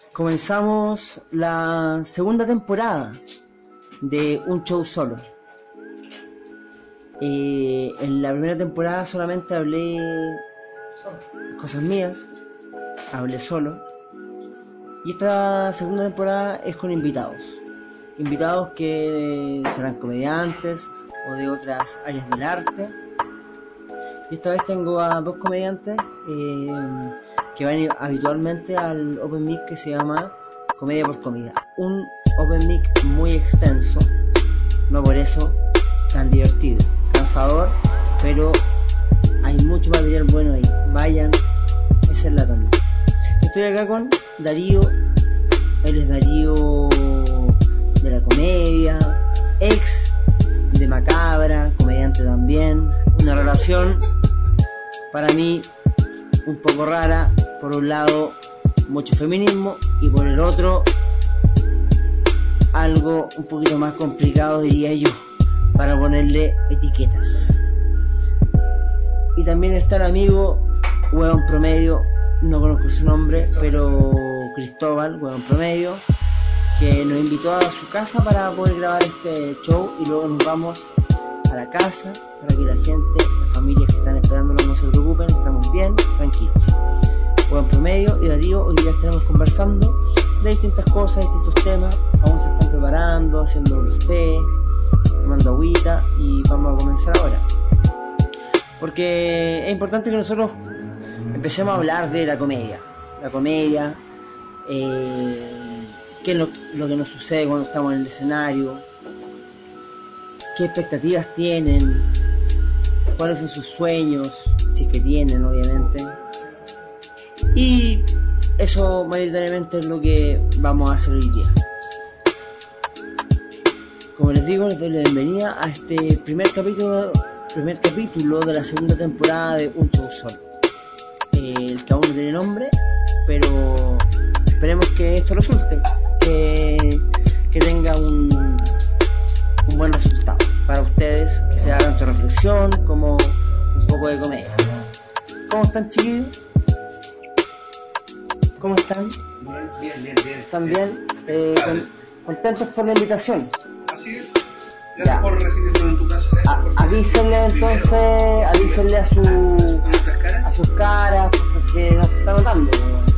Comenzamos la segunda temporada de Un Show Solo. En la primera temporada solamente hablé cosas mías, hablé solo. Y esta segunda temporada es con invitados. Invitados que serán comediantes o de otras áreas del arte. Y esta vez tengo a dos comediantes que van habitualmente al Open Mic que se llama Comedia por Comida. Un Open Mic muy extenso, no por eso tan divertido, cansador, pero hay mucho material bueno ahí. Vayan, esa es la tonda. Estoy acá con Darío, él es Darío de la comedia, ex de Macabra, comediante también, una relación para mí un poco rara, por un lado mucho feminismo y por el otro algo un poquito más complicado, diría yo, para ponerle etiquetas. Y también está el amigo Huevón Promedio, no conozco su nombre, pero Cristóbal, Huevón Promedio, que nos invitó a su casa para poder grabar este show y luego nos vamos a la casa para que la gente, las familias que están esperándolo no se preocupen, estamos bien, tranquilos. Huevón Promedio y Darío hoy día estaremos conversando de distintas cosas, distintos temas, aún se están preparando, haciendo los té, tomando agüita y vamos a comenzar ahora. Porque es importante que nosotros empecemos a hablar de la comedia, qué es lo que nos sucede cuando estamos en el escenario, qué expectativas tienen, cuáles son sus sueños, si es que tienen, obviamente. Y eso mayoritariamente es lo que vamos a hacer hoy día. Como les digo, les doy la bienvenida a este primer capítulo de la segunda temporada de Un Show Solo. El que aún no tiene nombre, pero esperemos que esto resulte, que tenga un buen resultado para ustedes, que sea tanto reflexión como un poco de comedia. ¿Cómo están, chiquillos? ¿Cómo están? Bien. ¿Están bien? ¿Contentos por la invitación? Así es. Gracias por recibirnos en tu casa. Avísenle entonces, avísenle a sus caras, porque nos está notando.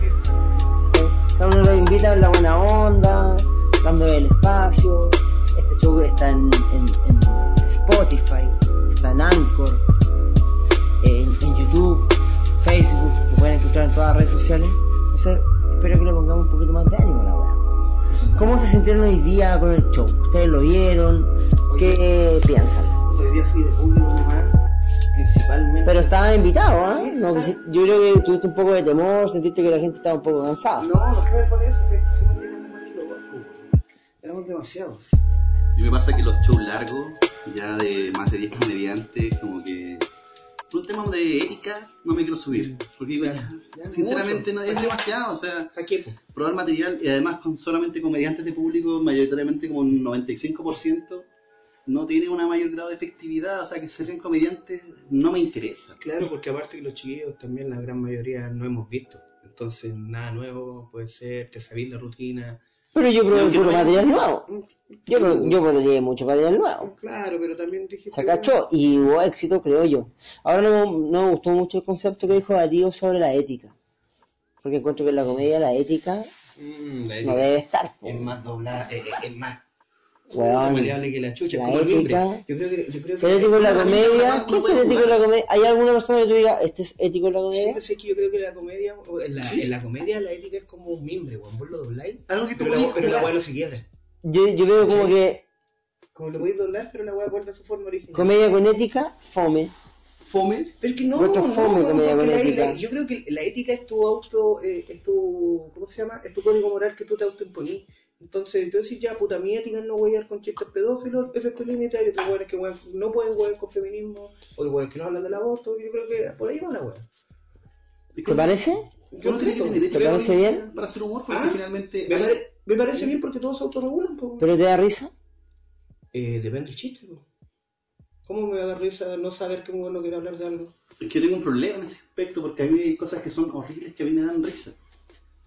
Si uno lo invita en la buena onda, dándole el espacio. Este show está en Spotify, está en Anchor, en YouTube, Facebook, lo pueden escuchar en todas las redes sociales. Entonces, espero que le pongamos un poquito más de ánimo a la weá. ¿Cómo se sintieron hoy día con el show? ¿Ustedes lo vieron? ¿Qué piensan? Hoy día fui de público nomás, principalmente. Pero estaba invitado, ¿eh? Sí, No, yo creo que tuviste un poco de temor, sentiste que la gente estaba un poco cansada. No fue por eso, si no éramos más que los dos, éramos demasiados. Y me pasa que los shows largos, ya de más de 10 comediantes, como que por un tema de ética no me quiero subir, porque ya sinceramente no, es demasiado, o sea, ¿A qué? probar material y además con solamente comediantes de público, mayoritariamente como un 95%, no tiene una mayor grado de efectividad, o sea, que ser comediantes no me interesa. Claro, porque aparte que los chiquillos también la gran mayoría no hemos visto, entonces nada nuevo puede ser, te sabís la rutina. Pero yo probé puro material nuevo. Yo podría mucho material nuevo. Claro, pero también dije... Se cachó y hubo éxito, creo yo. Ahora no me gustó mucho el concepto que dijo Darío sobre la ética. Porque encuentro que en la comedia la ética no debe estar. Es más doblada, es más... Weón, maleable que la chucha, la como el ética. mimbre. Yo creo que ¿Ser ético en la comedia? ¿Qué es ser ético en la comedia? ¿Hay alguna persona que tú digas, este es ético en la Sí, comedia? pero sí, es que yo creo que la comedia, en la comedia la ética es como un mimbre, weón. Vos lo dobláis, Algo que tú pero la weá no se quiebra. Yo veo como que Como lo podéis doblar, pero la weá guarda su forma original. comedia con ética, fome. Fome. Pero es que no, Mucho fome comedia con ética. yo creo que la ética es tu ¿cómo se llama? Es tu código moral que tú te autoimponís. Entonces, tú decís, ya, puta, mi ética no voy a ir con chistes pedófilos, ese es tu límite, hay otros weones que no pueden wear con feminismo, o weones que no hablan del aborto, yo creo que por ahí va la weá. ¿Te parece? Yo no tiene que tener ¿Te parece bien? para hacer humor, porque finalmente... Me parece bien porque todos se autorregulan, po. ¿Pero te da risa? Depende del chiste, po. ¿Cómo me va a dar risa no saber que un weón no quiere hablar de algo? Es que yo tengo un problema en ese aspecto, porque a mí hay cosas que son horribles que a mí me dan risa.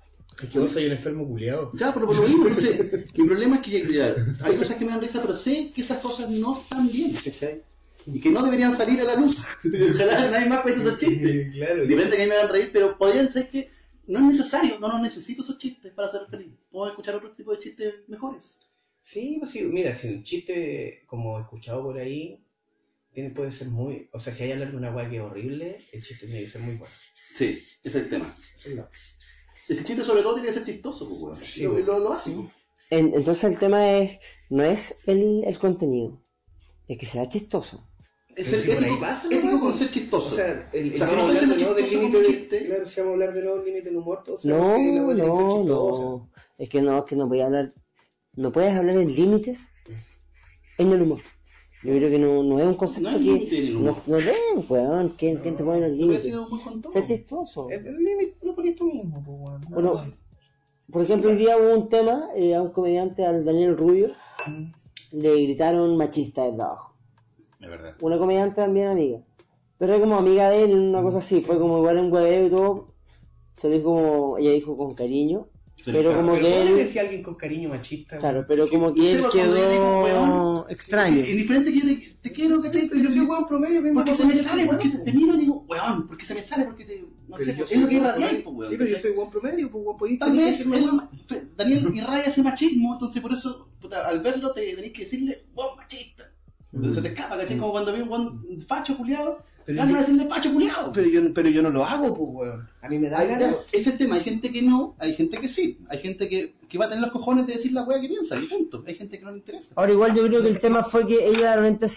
Es que vos soy un enfermo culiado. Ya, pero por lo mismo, entonces, mi problema es que ya, hay cosas que me dan risa, pero sé que esas cosas no están bien, ¿cachai? Y que no deberían salir a la luz. Ojalá nadie más cuente esos chistes. Claro. Diferente que a mí me hagan reír, pero podrían ser que no es necesario, no necesito esos chistes para ser feliz. Puedo escuchar otro tipo de chistes mejores. Sí, pues sí, mira, si un chiste como escuchado por ahí puede ser muy... O sea, si hay hablar de una weá que es horrible, el chiste tiene que ser muy bueno. Sí, ese es el tema. No. El chiste sobre todo tiene que ser chistoso, pues, weón. Sí, lo hace. Entonces el tema no es el contenido, es que sea chistoso. Es Pero el si por ahí ético, pasa, ético ¿no? con ser chistoso. O sea, si si no vamos a estoy hablar siendo de nuevo del chistoso con límite un de... chiste, Claro, si vamos a hablar de nuevo del límite del humor, o sea, porque la weá tiene que ser chistosa. No. Es que no voy a hablar, no puedes hablar en límites en el humor. Yo creo que no es un concepto No hay límite en el humor. no den, weón, ¿quién te pone los Yo voy a límites? decir un con todo. Sea chistoso. El límite lo pones tú mismo, pues, weón. Bueno, por ejemplo, hoy día hubo un tema a un comediante, al Daniel Rubio, le gritaron machista desde abajo. Es verdad. Una comediante también amiga. Pero era como amiga de él, una cosa así, fue como igual un hueveo y todo. Se lo dijo como, ella dijo con cariño. Pero como que ¿cómo le él, decía a alguien con cariño machista? claro, weón? pero como que él No sé, cuando yo digo, quedó weón, extraño. Es diferente que yo te quiero, ¿cachai? Pero Yo soy weón promedio, vengo porque por se me promedio, sale, porque weón, te miro y digo, weón, porque se me sale, porque te, no sé, yo es soy lo que weón irradia, promedio. pues, weón. Sí, pero yo ¿cachai? soy weón promedio, pues weón, podéis Tal vez Daniel irradia ese machismo, entonces por eso, puta, al verlo te tenés que decirle, weón machista. Entonces te escapa, ¿cachai? Como cuando vi un weón facho culiado, Pero ganas yo- de decirle facho culiado. Pero yo no lo hago, pues weón. A mí me da ganas. Es el tema, hay gente que no, hay gente que sí, hay gente que va a tener los cojones de decir la wea que piensa, y punto. Hay gente que no le interesa. Ahora igual yo creo que el tema fue que ella realmente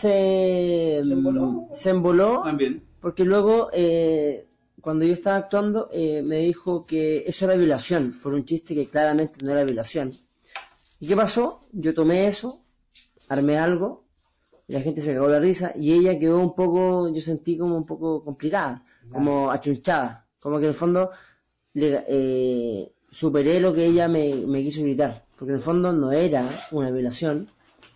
se emboló, También. porque luego cuando yo estaba actuando me dijo que eso era violación, por un chiste que claramente no era violación. ¿Y qué pasó? Yo tomé eso, armé algo, y la gente se cagó la risa, y ella quedó un poco, yo sentí como un poco complicada, como achunchada, como que en el fondo superé lo que ella me quiso gritar, porque en el fondo no era una violación,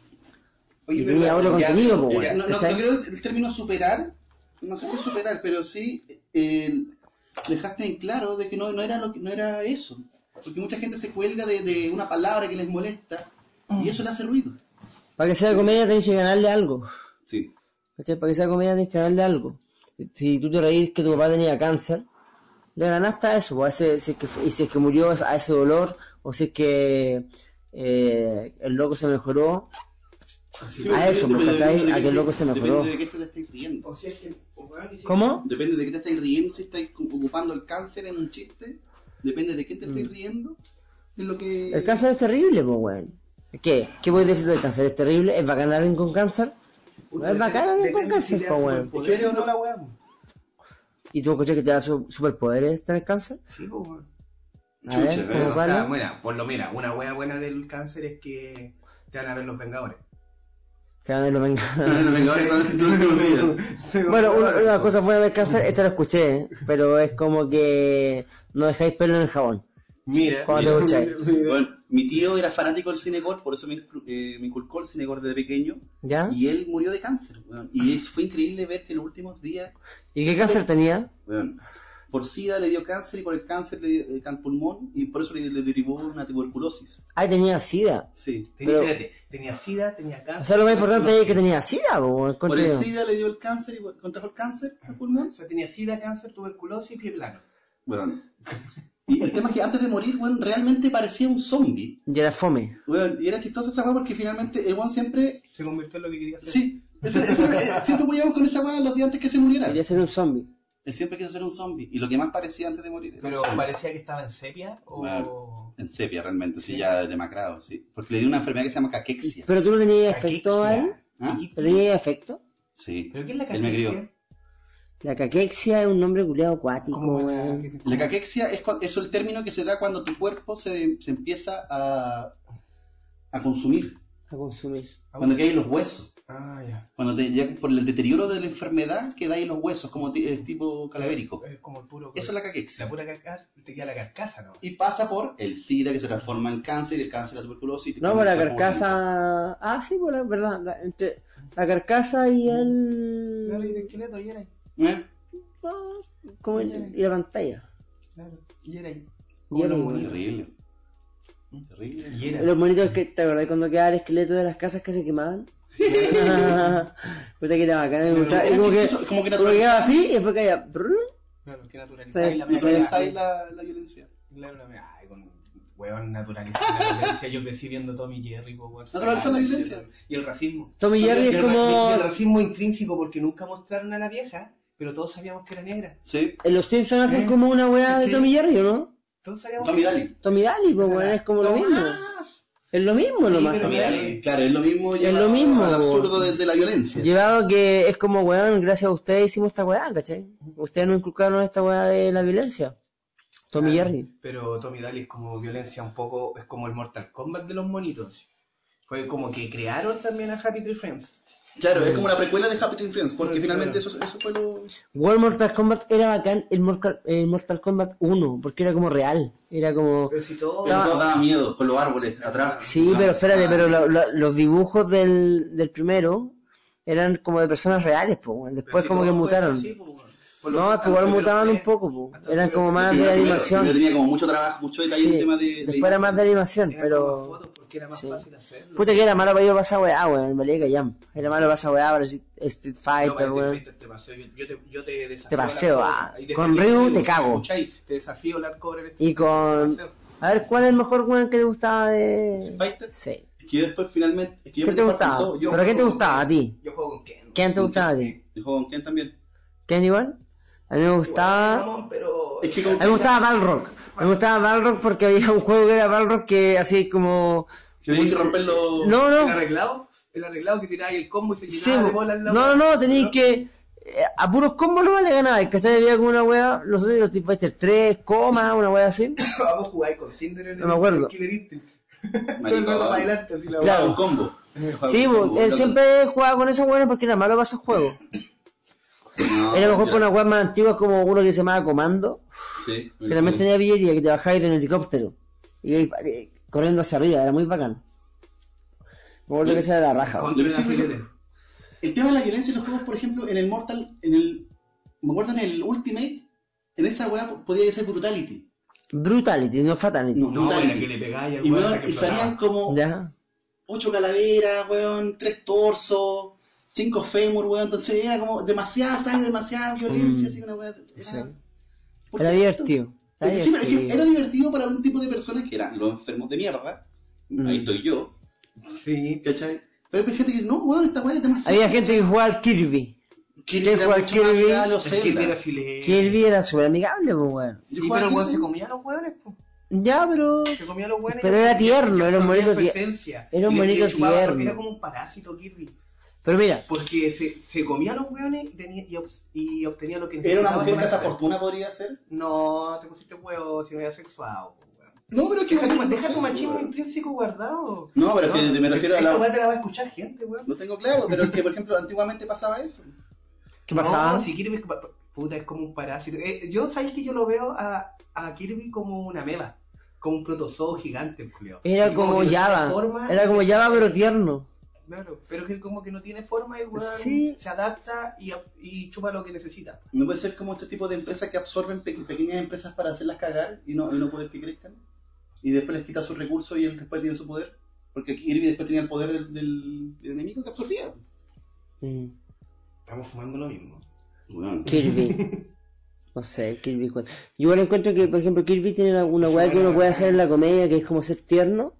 y tenía otro contenido, pues, bueno, no ¿cachai? creo el término superar, no sé si superar, pero sí dejaste en claro de que no era eso. Porque mucha gente se cuelga de una palabra que les molesta y eso le hace ruido. Para que sea comedia tenés que ganarle algo, Sí. ¿cachai? Para que sea comedia tenés que ganarle algo. Si tú te reís que tu papá tenía cáncer, le ganaste a eso, pues, si es que murió a ese dolor, o si es que el loco se mejoró, a eso, pues, ¿cachai? A que el loco se mejoró. Depende de qué te estáis riendo. O sea, es que, weón, dice- ¿Cómo? Depende de qué te estáis riendo, si estáis ocupando el cáncer en un chiste. Depende de qué te estáis riendo. Es lo que... El cáncer es terrible, pues, weón. ¿Qué puedes decir del cáncer? ¿Es terrible? ¿Es bacán alguien con cáncer? No es bacán alguien con cáncer, pues, weón. ¿Poder o no la weá? ¿Y tú escuchas que te da superpoderes tener cáncer? Sí, pues weón. A ver, Chucha, ¿cómo O cuál? sea, mira, por lo mira, una wea buena del cáncer es que te van a ver los Vengadores. Que nadie lo venga. Venga, ahora no me olvido. Bueno, una cosa buena del cáncer, esta la escuché, pero es como que no dejáis pelo en el jabón. Mira, Cuando te escucháis. Bueno, mi tío era fanático del cinegore, por eso me inculcó el cinegore desde pequeño. ¿Ya? Y él murió de cáncer, weón. Y fue increíble ver que en los últimos días, ¿Y qué cáncer tenía? weón, por SIDA le dio cáncer y por el cáncer le dio pulmón y por eso le derivó una tuberculosis. Ah, tenía SIDA. Sí. Espérate, tenía SIDA, tenía O cáncer. sea, lo más importante es que tenía SIDA, po, Por el encuentro yo. SIDA le dio el cáncer y contrajo el cáncer al pulmón. O sea, tenía SIDA, cáncer, tuberculosis y pie plano. Bueno. Y el tema es que antes de morir, weón, realmente parecía un zombie. Y era fome. Weón, y era chistoso esa weá porque finalmente el weón siempre... Se convirtió en lo que quería hacer. Sí. Siempre apoyamos con esa weá los días antes que se muriera. Quería ser un zombie. Él siempre quiso ser un zombie. Y lo que más parecía antes de morir era Pero un zombie. parecía que estaba en sepia o... Claro. En sepia realmente, sí, ya demacrado, sí. Porque le dio una enfermedad que se llama caquexia. ¿Pero tú no tenías efecto a él? ¿Ah? ¿No tenías efecto? Sí. ¿Pero qué es la Él me crió. La caquexia es un nombre culiado acuático, weón. La caquexia es el término que se da cuando tu cuerpo se empieza a consumir. A consumir. Cuando quedan los huesos. Ah, ya. Cuando ya por el deterioro de la enfermedad queda ahí los huesos, como el tipo calavérico. Es como el puro... Eso es la caquexia. La pura carcasa, te queda la carcasa, ¿no? Y pasa por el SIDA que se transforma en cáncer, y el cáncer la tuberculosis. No, por la carcasa... Ah, sí, por la verdad. Entre la carcasa y Claro, y el... el esqueleto, y era ahí. ¿Eh? Como y la pantalla. Claro, y era ahí. Y era los igual. monitos. Terrible. Terrible. Y era. Los monitos que, ¿te acordás cuando quedaba el esqueleto de las casas que se quemaban? Puta que era bacán, me gustaba. Era Y como que, chistoso, como que como que quedaba así y después caía. Claro, que naturalizáis Sí, la Naturalizáis la violencia. Claro, ay, con huevón naturalizar la violencia. Yo crecí viendo Tom y Jerry, po, weón. Naturalizar la violencia. Y el racismo. Tom y Jerry Y es el como. racismo intrínseco porque nunca mostraron a la vieja, pero todos sabíamos que era negra. Sí. En los Simpsons hacen como una weá de Sí. Tom y Jerry, ¿o no? Todos sabíamos Tommy Daly. Tom y Daly, pues bueno, es como lo mismo. Es lo mismo Sí, nomás. pero ¿cachai? mira, Claro, es lo mismo. Es lo mismo, Al po. absurdo de la violencia. Llevado que es como, weón, gracias a ustedes hicimos esta weá, ¿cachai? Ustedes nos inculcaron esta weá de la violencia. Tom y claro, Jerry. Pero Tommy Daly es como violencia un poco, es como el Mortal Kombat de los monitos. Fue como que crearon también a Happy Tree Friends. Claro, es como una precuela de Happy Tree Friends, porque Claro. finalmente eso fue lo... World Mortal Kombat era bacán el Mortal Kombat 1, porque era como real. Era como... Pero si todo... Pero todo daba miedo, con los árboles atrás. Sí, pero espérate, pero los dibujos del primero eran como de personas reales, pues. Después como que mutaron. No, es que igual mutaban un poco, pues. Eran como más de animación. Yo tenía como mucho trabajo, mucho detalle en Sí, tema de... después era más de animación, pero... Porque era más sí. fácil hacerlo. Puta que era malo para ir a pasar weá, weón, me liga Jam. Era malo para pasar weá, para Street Fighter, No, weón. te paseo, yo te desafío. Te paseo, la ah. hardcore. Ahí Con después Ryu te te cago. ¿Escucháis? Te desafío la hardcore. Y con... A ver, ¿cuál es el mejor weón que te gustaba de...? Fighter. Sí. Es que yo después finalmente... Es que yo ¿Qué te partí gustaba? con todo. Yo ¿Pero qué te juego gustaba con a ti? Yo juego con Ken. ¿Quién te gustaba a ti? Yo juego con Ken también. ¿Quién igual? A mí me gustaba... Ramón, pero... Es que con A mí me gustaba Balrog. Me gustaba Balrog porque había un juego que era Balrog que así como... que tenías que romper los... No, ¿El no. arreglado? El arreglado que tiráis el combo y se Sí, llenaba de bolas en la no, tenías que... a puros combos no le ganabas, ¿cachai? Había como una wea, no sé, los Street Fighter 3, coma, una wea así. Vamos a jugar con Cinder en No me acuerdo. el Killer Instinct. Maricón. Todo el rato para adelante, así la Claro. Jugaba un combo. Sí, pues, él siempre jugaba con esos weones porque era malo para esos juegos. No, Era mejor ya. por una weas más antiguas como uno que se llamaba Comando, Sí. que también tenía pillería, que te bajáis de un helicóptero. Y ahí, corriendo hacia arriba, era muy bacán. Me acuerdo que esa era la raja. Con- Lo que sí, el tema de la violencia en los juegos, por ejemplo, en el Mortal, me acuerdo en el Ultimate, en esa weá podía ser Brutality. Brutality, no Fatality. No. No, Brutality. era que le pegáis al Y, weón weón, hasta que y salían explotaba. como Ya. 8 calaveras, weón, 3 torsos, 5 fémur, weón, entonces era como demasiada sangre, demasiada violencia, así una weá. Sí. ¿Por Era qué divertido. Era Sí, pero es que divertido. era divertido para un tipo de personas que eran los enfermos de mierda. Ahí estoy yo, Sí. ¿cachai? Pero hay gente que dice, no, weón, esta weá es demasiado. Había gente que jugaba al Kirby. Kirby que era juega mucho más Kirby, amigable, o Es que Zelda. era filete. Kirby era súper amigable, pues weón. Sí, Yo pero jugaba el weón Kirby. se comía a los weones, po. Ya, pero... Se comía a los weones. Pero era tierno, era un absorbía bonito su tie- esencia. era un Y le bonito chupaba, porque tierno. Era como un parásito Kirby. Pero mira, Porque se comía a los weones y obtenía lo que Era una necesitaba mujer para casa hacer. fortuna, podría ser. No, te pusiste huevo si no eras sexuado, po, weón. No, pero es que Deja tu machismo intrínseco guardado. No, pero es que me refiero a Esta la. weá te la va a escuchar gente, weón. Lo tengo claro, pero es que, por ejemplo, antiguamente pasaba eso. ¿qué pasaba? No, si Kirby puta, es como un parásito. Yo, ¿sabes que yo lo veo a Kirby como una meba? Como un protozoo gigante, Julio. Era Y como que no tiene Java. forma, Era como Java, pero tierno. Claro, pero que como que no tiene forma y el weón Sí. se adapta y chupa lo que necesita. No puede ser como este tipo de empresas que absorben pequeñas empresas para hacerlas cagar y no poder que crezcan. Y después les quita sus recursos y él después tiene su poder. Porque Kirby después tenía el poder del enemigo que absorbía. Estamos fumando lo mismo. Bueno, Kirby. No sé, Kirby. Yo igual encuentro que, por ejemplo, Kirby tiene una weá que uno puede hacer en la comedia, que es como ser tierno,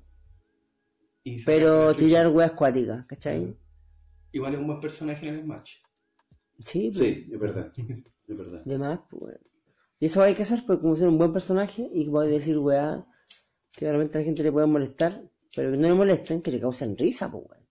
Y se pero saca la chucha. tirar weas acuáticas, ¿cachai? Igual es un buen personaje en el match. Sí, pues, sí, es verdad. Es verdad. de más, pues, weón. Y eso hay que hacer, pues, como ser un buen personaje y poder decir weá que realmente a la gente le puede molestar, pero que no le molesten, que le causen risa, pues, weón.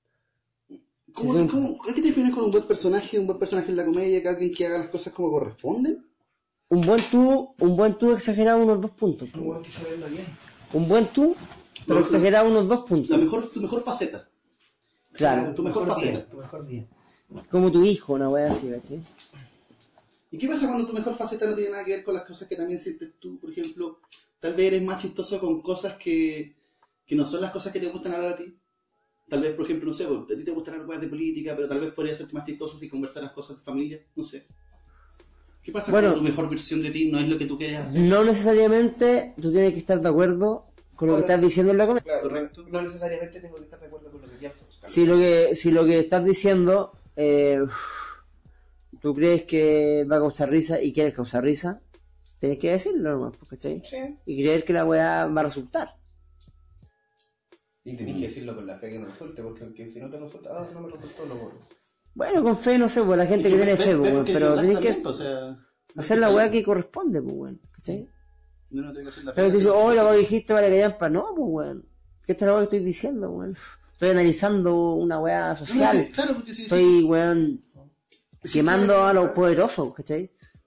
¿A qué te refieres con un buen personaje? ¿Un buen personaje en la comedia? ¿Que alguien que haga las cosas como corresponden? Un buen tú exagerado unos 2 puntos. pues, Un weón. weón que se verlo bien. Un buen tú, pero No, exagerado unos 2 puntos. Tu mejor faceta. Claro, Tu mejor faceta. día, tu mejor día. como tu hijo, una weá así, ¿cachai? ¿Y qué pasa cuando tu mejor faceta no tiene nada que ver con las cosas que también sientes tú? Por ejemplo, tal vez eres más chistoso con cosas que no son las cosas que te gustan hablar a ti. Tal vez, por ejemplo, no sé, a ti te gustan las cosas de política, pero tal vez podrías serte más chistoso si conversaras cosas de familia, no sé. ¿Qué pasa Bueno, cuando tu mejor versión de ti no es lo que tú quieres hacer? no necesariamente tú tienes que estar de acuerdo con lo que estás diciendo en la comedia. Claro, Correcto. no necesariamente tengo que estar de acuerdo con lo que pienso. Si lo que estás diciendo, tú crees que va a causar risa y quieres causar risa, tienes que decirlo nomás, ¿cachai? Sí. Y creer que la weá va a resultar. Y tenés que decirlo con la fe que no resulte, porque si no te resulta, no me resultó, lo borro. Bueno, con fe, no sé, pues la gente que tiene fe, pues, weón, pero tenés que O sea, hacer la weá que corresponde, pues, weón, ¿cachai? no tiene que hacer la Pero te fe. dice, oh, la weá que dijiste vale que llampa, no, pues, weón. ¿Qué esta es la weá que estoy diciendo, weón? Estoy analizando una weá social. Claro, porque si Estoy, weón, Sí, quemando claro. a los poderosos, ¿cachai?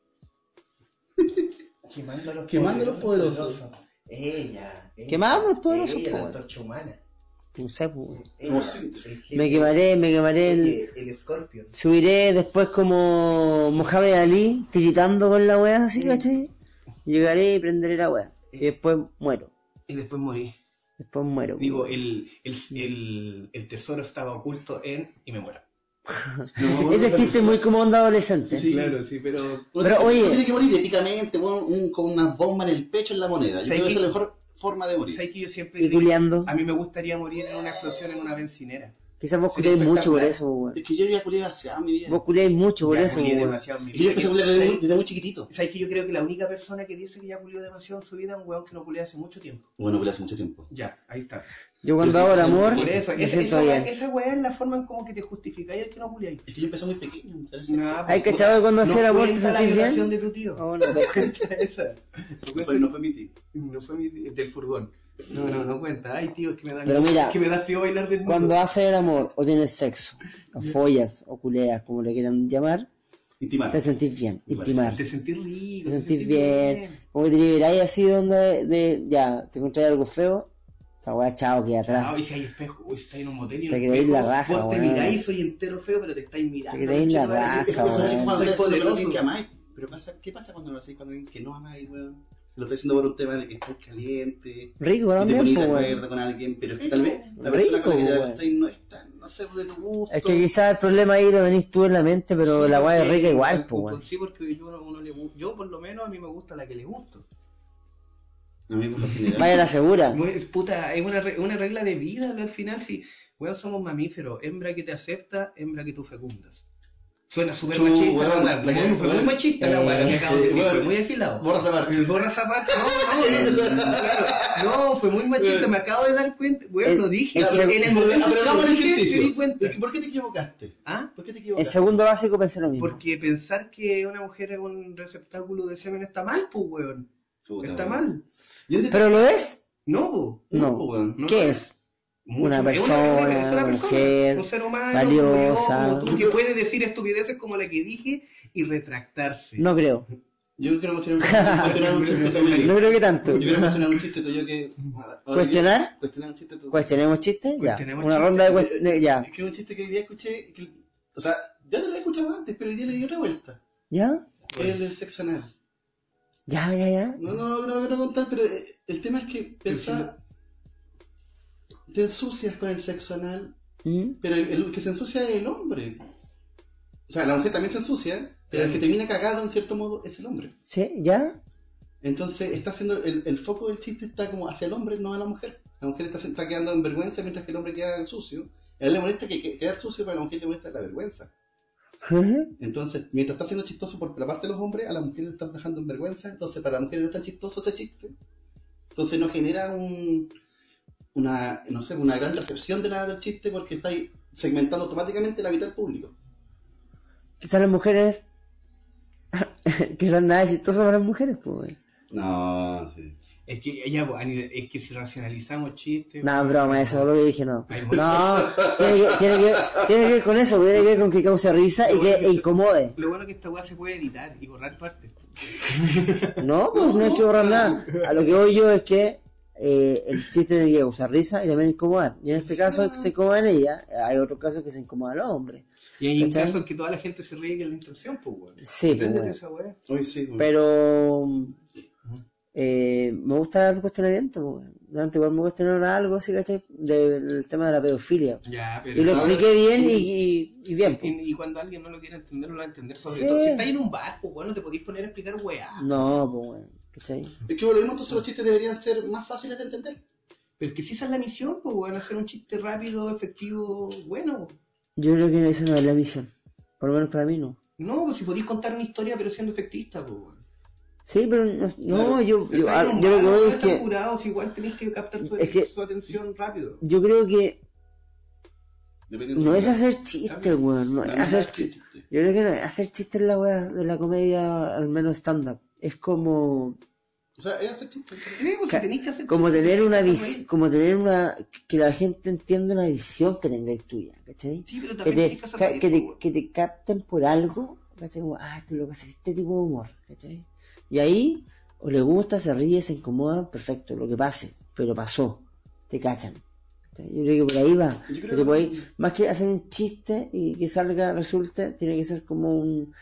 Quemando a los poderosos. Ella. Quemando a los poderosos, Ella, po, la weón. antorcha humana. No sé, pues, weón. Ella, sí. el jefe. Me quemaré El Scorpion. subiré después como Mohamed Ali, tiritando con la weá así, ¿cachai? Llegaré y prenderé la weá. Y después muero. Y después morí. Después muero. Digo, weón. el tesoro estaba oculto en... y me muero. Ese chiste es muy como onda adolescente. Sí. Claro, sí, pero... Pero, oye- tiene que morir épicamente, con una bomba en el pecho en la moneda. Yo ¿Sabes creo que qué? esa es la mejor forma de morir. ¿Sabes que yo siempre Y digo, culiando. a mí me gustaría morir en una explosión en una bencinera? Quizás vos Sería culiáis mucho por espectacular. eso, weón. Es que yo ya culié demasiado en mi vida. Vos culiáis mucho por Ya eso, culié weón. demasiado en mi Y yo empecé a culiar ¿Sabes? desde muy chiquitito. ¿Sabes que yo creo que la única persona que dice que ya culió demasiado en su vida es un weón que no culió hace mucho tiempo? Bueno, culié hace mucho tiempo. Ya, ahí está. Yo cuando hago el amor, Por eso, me siento bien. esa weá es la forma en como que te justificáis el que no culiáis. Es que yo empecé muy pequeño. Hay cachado que cuando hacía el amor te cuenta la sentís violación bien. de tu tío. Oh, no. No cuenta esa. No fue mi tío. No fue mi tío, del furgón. No cuenta. Ay, tío, es que me da Pero mira, es que me da frío bailar desnudo. Cuando haces el amor, o tienes sexo, o follas, o culeas, como le quieran llamar, Intimar. te sentís bien, intimar. Te sentís rico. Te sentís bien, como que te liberáis así donde ya, te encontrás algo feo, esa weá chao queda atrás. Ah, y si hay espejo, o si estás en un motel y Te un creéis espejo, la raja, vos te weón. miráis, soy entero feo, pero te estáis mirando. Te creéis la conchetumare, raja, eso es weón. cuando Soy soy poderoso. poderoso. Pero ¿qué pasa cuando lo hacéis con alguien que no amáis, weón? Lo estoy haciendo por un tema de que estás caliente. Rico Y te también, ponís de pues, weón. acuerdo con alguien, pero tal vez la persona Rico, con la que te weón. acostáis no es tan, no sé, de tu gusto. Es que quizás el problema ahí lo venís tú en la mente, pero la weá es rica igual, pues, weón. Sí, porque yo por lo menos a mí me gusta la que le gusto. A mí por lo general. Vaya la segura. Puta, es una regla de vida al final, si, weón, somos mamíferos, hembra que te acepta, hembra que tú fecundas. Suena súper Tú, machista, weón, la weá. la que- Fue muy machista la weá, lo que acabo de decir, weón, fue muy afilado. borra esa parte. Borra esa parte, no, fue muy machista, me acabo de dar cuenta, weón, lo dije, el en el momento Pero que hagamos lo el dije, me di ejercicio. cuenta. ¿Por qué te equivocaste? ¿Ah? ¿Por qué te En equivocaste? segundo básico pensé lo mismo. Porque pensar que una mujer es un receptáculo de semen está mal, pues, weón. Puta, Está weón. mal. Yo te- ¿Pero lo es? No, po. No. weón. No, ¿Qué no. es? Mucho. Una Es persona, es una mujer, un ser humano, valiosa. como tú, que puede decir estupideces como la que dije y retractarse. No creo. Yo quiero cuestionar un chiste tuyo. No creo que tanto. Yo quiero cuestionar un chiste tuyo que... ¿Cuestionar? Cuestionar un chiste tuyo. ¿Cuestionemos chistes? Ya. Cuestionemos Una chistes. ronda de cuestiones. Ya. Es que es un chiste que hoy día escuché... o sea, ya no lo he escuchado antes, pero hoy día le di otra vuelta. ¿Ya? El del sexo anal. Ya. No lo quiero contar, pero el tema es que pensar... Te ensucias con el sexo anal, ¿Mm? pero el que se ensucia es el hombre. O sea, la mujer también se ensucia, pero el que termina cagado en cierto modo es el hombre. ¿Sí? ¿Ya? Entonces está haciendo el foco del chiste está como hacia el hombre, no a la mujer. La mujer está quedando en vergüenza mientras que el hombre queda sucio. A él le molesta que quedar sucio, pero a la mujer le molesta la vergüenza. Ujú. Entonces, mientras está siendo chistoso por la parte de los hombres, a la mujer le están dejando en vergüenza. Entonces, para la mujer no es tan chistoso ese chiste. Entonces, no genera una gran recepción del chiste porque está ahí segmentando automáticamente la vida del público. Quizás las mujeres. Quizás nada es chistoso para las mujeres, pues. No, sí. Es que ya, pues, es que si racionalizamos chistes. No, broma, eso es lo que dije, no. Hay No, tiene que ver con eso, tiene que ver con que cause risa y que incomode. Lo bueno es que esta weá se puede editar y borrar partes. No, pues no hay que borrar nada. A lo que voy yo es que el chiste tiene que causar risa y también incomodar. Y en este caso se incomodan ella, hay otros casos que se incomodan los hombres. Y hay un ¿Cachai? caso en que toda la gente se ríe que es la intención, pues weón. Sí, pues, Aprende de weón. esa weá. Hoy sí. Pero Me gusta el cuestionamiento, pues. Antes igual me cuestionaron algo así, ¿cachai? Del tema de la pedofilia. Ya, pero Y lo ahora- expliqué bien y bien, pues. Y cuando alguien no lo quiere entender, no lo va a entender. Sobre Sí. todo, si estás en un bar, pues bueno, te podéis poner a explicar weá. No, pues bueno, ¿cachai? Es que volvemos, entonces los chistes deberían ser más fáciles de entender. Pero es que si esa es la misión, pues bueno, hacer un chiste rápido, efectivo, bueno. Yo creo que esa no es la misión. Por lo menos para mí no. No, pues si podéis contar una historia, pero siendo efectista, pues bueno. Sí, pero no, Claro. yo Pero estás en un lo bar, que no voy es están que curados, igual tenéis que captar Es que- su atención rápido. yo creo que Dependiendo no de es hacer chistes, weón. No es hacer chistes. Yo creo que no es hacer chistes en la weá de la comedia, al menos stand-up. Es como O sea, es hacer chistes. Sí, pues si tenéis que hacer como chistes, tener una tenéis que visión, como tener una, que la gente entienda una visión que tengáis tuya, ¿cachai? Sí, pero Que también te, tenéis que hacer reír, pues, bueno. que te capten por algo, ¿cachai? Como, esto es lo que hace este tipo de humor, ¿cachai? Y ahí, o le gusta, se ríe, se incomoda, perfecto, lo que pase, pero pasó, te cachan. ¿Cachai? Yo creo que por ahí va. Yo creo Que te que- podéis- más que hacer un chiste y que salga, resulte, tiene que ser como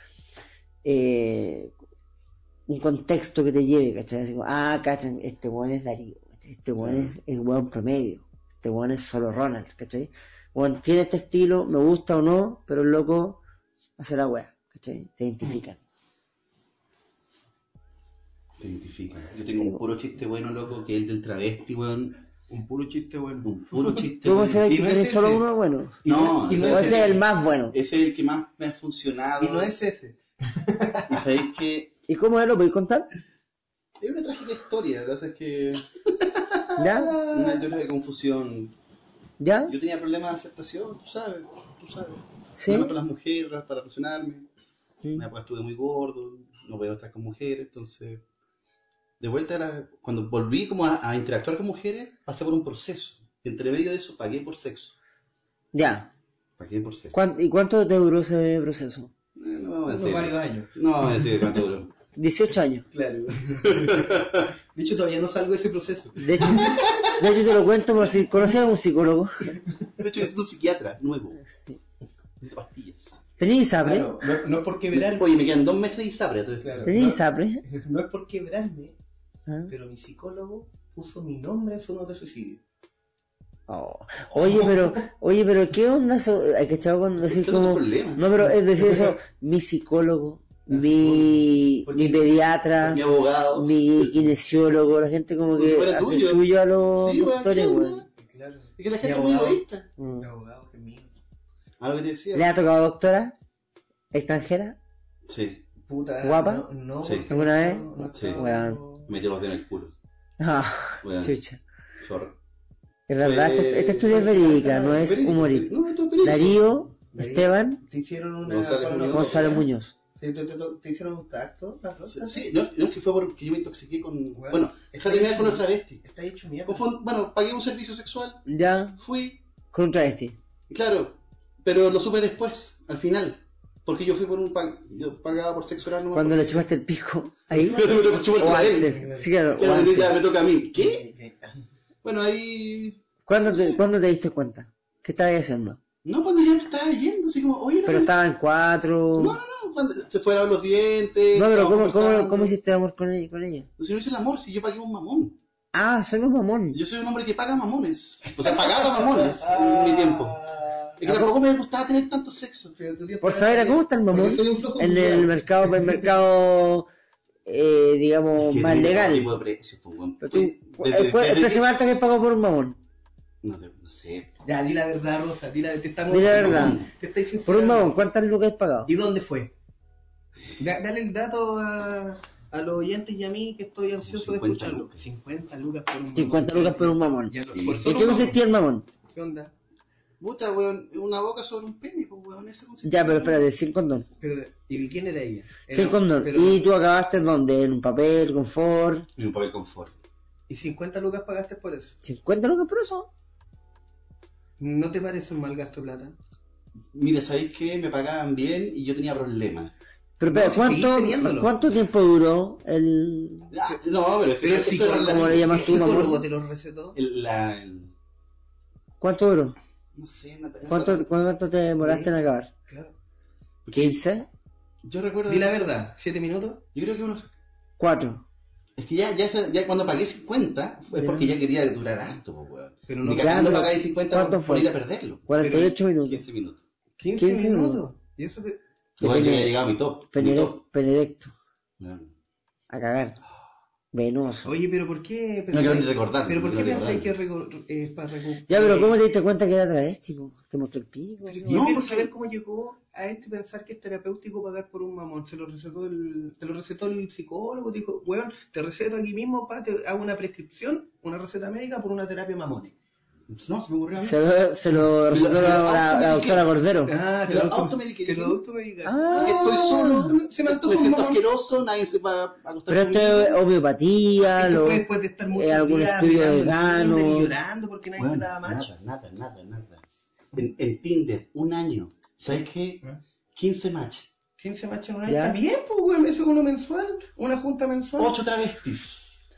un contexto que te lleve, ¿cachai? Así como, cachan, este weón es Darío, ¿cachai? Este weón es weón promedio, este weón es solo Ronald, ¿cachai? Bueno, tiene este estilo, me gusta o no, pero el loco hace la weá, ¿cachai? Te identifican. Te identifican. Yo tengo un puro chiste bueno, loco, que es el del travesti, weón. Un puro chiste bueno. Un puro chiste ¿Tú bueno. consideras Y que no es tienes solo ese. uno bueno? No, y no O es ese es ese. el más bueno. Ese es el que más me ha funcionado. Y no es ese. Y sabéis que ¿Y cómo es? ¿Lo podéis contar? es una trágica historia. La verdad es que ¿Ya? una historia de confusión. ¿Ya? Yo tenía problemas de aceptación, tú sabes. ¿Sí? Problemas con las mujeres, para relacionarme. Mm. Una época estuve muy gordo, no podía estar con mujeres, entonces de vuelta cuando volví como a interactuar con mujeres, pasé por un proceso. Entre medio de eso pagué por sexo. Ya. Pagué por sexo. ¿Y cuánto te duró ese proceso? No vamos a Unos decir. varios años. No vamos a decir cuánto duró. 18 años. Claro. De hecho, todavía no salgo de ese proceso. De hecho te lo cuento por si conocías a un psicólogo. De hecho, yo soy un psiquiatra nuevo. Sí. Necesito pastillas. ¿Tenías ISAPRE? Claro, no es por quebrarme. Oye, me quedan 2 meses de ISAPRE. Entonces, Claro. ¿Tenías No. ISAPRE? No es por quebrarme, ¿Ah? pero mi psicólogo puso mi nombre en su nota de suicidio. Oh. Oye, pero ¿qué onda eso? Hay que echar cuando decir ¿Qué es tu como... problema? No, pero es decir eso, mi psicólogo, mi pediatra, Mi abogado. mi kinesiólogo, la gente como Como si que fuera hace tuyo. suyo a los Sí, weón, doctores, ¿qué onda? weón. Claro. Es que la Mi gente es muy abogado. egoísta. Mm. Mi abogado, que es mío. Algo que te decía. ¿Le ha tocado doctora? ¿Extranjera? Sí, Puta. ¿Guapa? No, Sí. porque ¿Alguna vez? no Sí. estaba- Weón. me metió los dedos en el culo. Weón. Chucha. Sorry. Es verdad, esta historia es verídica, no es Verídico. humorística. No, esto es verídico. Darío, Ahí Esteban, Te hicieron una. González para una Muñoz. Gonzalo foto, Muñoz. ¿sí? ¿Te hicieron un tacto? ¿La próstata? Sí, no es que fue porque yo me intoxiqué con... Weón. Bueno, esta terminal con una travesti. Está hecho mierda. Bueno, pagué un servicio sexual, Ya, fui, con un travesti. y claro, pero lo supe después, al final. Porque yo fui por yo pagaba por sexo oral. No Cuando le chupaste el pico, ahí. Pero me tocó chupar O a él. antes, sí, claro, o Claro, antes. ya me toca a mí. ¿Qué? Bueno, ahí... ¿Cuándo te diste cuenta? ¿Qué estabas haciendo? No, cuando ya me estaba yendo, así como, oye, no, Pero estaban cuatro. no, cuando se fue a lavar los dientes. No, pero estábamos conversando. ¿cómo hiciste amor con ella? Si no hice el amor, si yo pagué un mamón. Son un mamón. Yo soy un hombre que paga mamones. O sea, pagaba mamones en mi tiempo. Es que tampoco me gustaba tener tanto sexo. Por saber a cómo está el mamón Porque soy un flojo en el culiao. mercado, digamos, Es que más tiene legal. otro tipo de precios, pues, weón. Pero tú, Desde- el precio más alto que pagó por un mamón. No sé. Ya, di la verdad, Rosa, te estamos... Di la verdad. Te estáis Por un sincerando. mamón, ¿cuántas lucas has pagado? ¿Y dónde fue? Dale el dato a los oyentes y a mí que estoy ansioso de 50 escucharlo. lucas. 50 lucas por un 50 lucas por un mamón. Ya no, Sí. por ¿En solo qué un mamón. consistía el mamón? ¿Qué onda? Puta, weón, una boca sobre un pene, pues, weón, eso consiste. Ya, pero espérate, sin condón. Pero, ¿y quién era ella? Sin condón. pero- ¿Y tú acabaste dónde? ¿En un papel, confort? Y un papel confort. ¿Y 50 lucas pagaste por eso? ¿50 lucas por eso? ¿No te parece un mal gasto de plata? Mira, ¿sabéis qué? Me pagaban bien y yo tenía problemas. Pero espera, No, si seguís teniéndolo. ¿cuánto tiempo duró el...? No, pero es que Pero eso el era psicólogo, ¿cómo le llamas ¿el tú, mamón? psicólogo te lo recetó? ¿Cuánto duró? No sé, no ¿Cuánto te demoraste en acabar? Claro. ¿15? Yo recuerdo... Di la verdad, 7 minutos. Yo creo que unos... 4. Es que ya cuando pagué 50 es porque ya quería durar harto, pues, weón. Pero Ni no, cagando pero pagáis 50 ¿cuánto por fue? ir a perderlo. 48 minutos. 15 minutos. 15 minutos. minutos. Y eso que... Igual que había llegado a mi top. Penerecto. No. A cagar. Venoso. Oye, pero ¿por qué? No quiero ni recordar. ¿Pero por no qué quiero pensáis que recordar. es para recuperar? Ya, pero ¿cómo te diste cuenta que era travesti, po? ¿Te mostró el pico? Yo No, quiero porque- saber cómo llegó a pensar que es terapéutico pagar por un mamón. Te lo recetó el psicólogo, dijo, weón, te receto aquí mismo, te hago una prescripción, una receta médica por una terapia mamones. No, se me ocurrió a mí. Se lo recetó la doctora Cordero. Ah, Te lo automediqué. te lo automedicas. Ah. Estoy solo, Se me antoja me un siento mamón. asqueroso, nadie se va a acostar Pero esto conmigo. es homeopatía, Esto fue después de estar muchos algún días estudio mirando el vegano. Tinder y llorando porque nadie Bueno, te daba macho. nada. En Tinder, un año. ¿Sabes qué? 15 match. 15 machos en un año. Ya. Está bien, pues, weón, eso es uno mensual, una junta mensual. 8 travestis.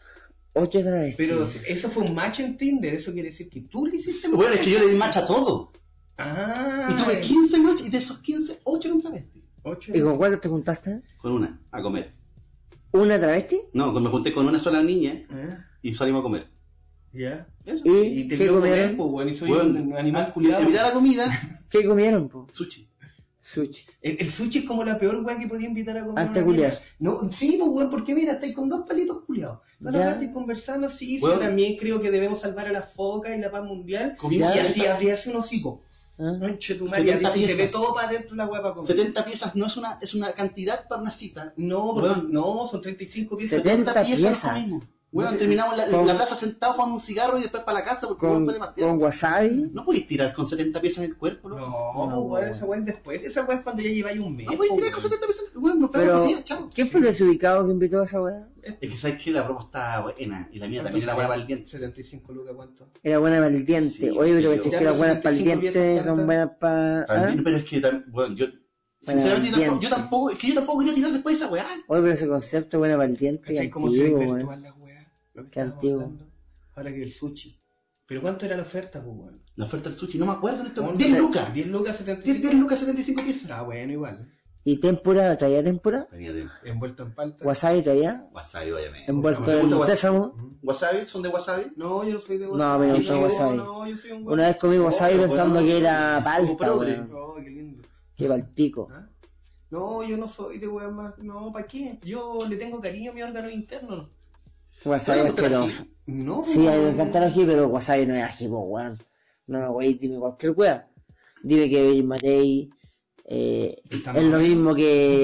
8 travestis. Pero eso fue un match en Tinder, eso quiere decir que tú le hiciste Bueno, match. es que yo le di match a todo. Ah. Y tuve 15 match y de esos 15, 8 eran travestis. 8. ¿Y con cuántas te juntaste? Con una, a comer. ¿Una travesti? No, me junté con una sola niña Ah, y salimos a comer. ya. Eso. ¿Y te qué vio comer, comieron? pues, weón, y soy Bueno, un animal a culiado. mitad de la comida, ¿Qué comieron, po? sushi. Sushi. El sushi es como la peor weón que podía invitar a comer. Antes una culiar. mina. No, sí, pues weón, porque mira, estáis con dos palitos culiados. Toda la Ya. weá estáis conversando, sí, Weón. yo también creo que debemos salvar a las focas y la paz mundial. Comimos Y Ya. así abrías un hocico. ¿Ah? Conche tu madre, 70 y te ve piezas. todo para adentro la weá para comer. 70 piezas no es una cantidad para una cita. No, porque Weón. no, son 35 piezas. 70 piezas piezas. comimos. Bueno, No sé. terminamos en Con- la plaza sentados, fumando un cigarro y después para la casa porque Con fue demasiado. con wasabi. No podéis tirar con 70 piezas en el cuerpo, ¿no? No, No, weón, esa weá es después. Esa weá es cuando ya lleváis un mes. No podéis po, tirar con weón. 70 piezas. Bueno, nos Pero, fuimos días, chao. ¿quién fue el desubicado que invitó a esa weá? Es que sabes que la broma estaba buena y la mía también era buena para el diente. 75 lucas, ¿cuánto? Era buena para el diente. Sí, Oye, pero yo- caché Ya, que las pero buenas para el 75 diente piezas, son ¿cuántas? buenas para... También, pero es que, bueno, yo, sinceramente, diente. yo tampoco, es que yo tampoco quería tirar después de esa weá. Oye, pero ese concepto buena para el diente. ¿Cachai Qué cómo se antiguo, desvirtúan weón. las weas? Lo que Qué estábamos antiguo. hablando. Ahora que el sushi. ¿Pero cuánto era la oferta, pues, weón? La oferta del sushi, no me acuerdo en esto. ¿Cuánto? 10 lucas. 10 lucas, 75. 10 lucas, 75 piezas. Ah, bueno, igual. ¿Y tempura? ¿Traía tempura? Tenía de Envuelto en palta. ¿Wasabi traía? wasabi, obviamente. ¿Envuelto ¿Te gusta en wasabi? sésamo? ¿Wasabi? ¿Son de wasabi? No, yo no soy de No, wasabi. me gusta No, wasabi. No, yo soy un Una vez comí wasabi Oh, pensando bueno. que era Como palta, progre. weón. Oh, qué lindo. Que palpico. ¿Ah? No, yo no soy de weón más. No, ¿para qué? Yo le tengo cariño a mi órgano interno. Wasabi ¿Te gusta el asqueroso. ají? No, Sí, a mí me encanta el ají, pero wasabi no es ají, po, weón. No, wey, dime cualquier weá. Dime que Matei Está es lo mal. mismo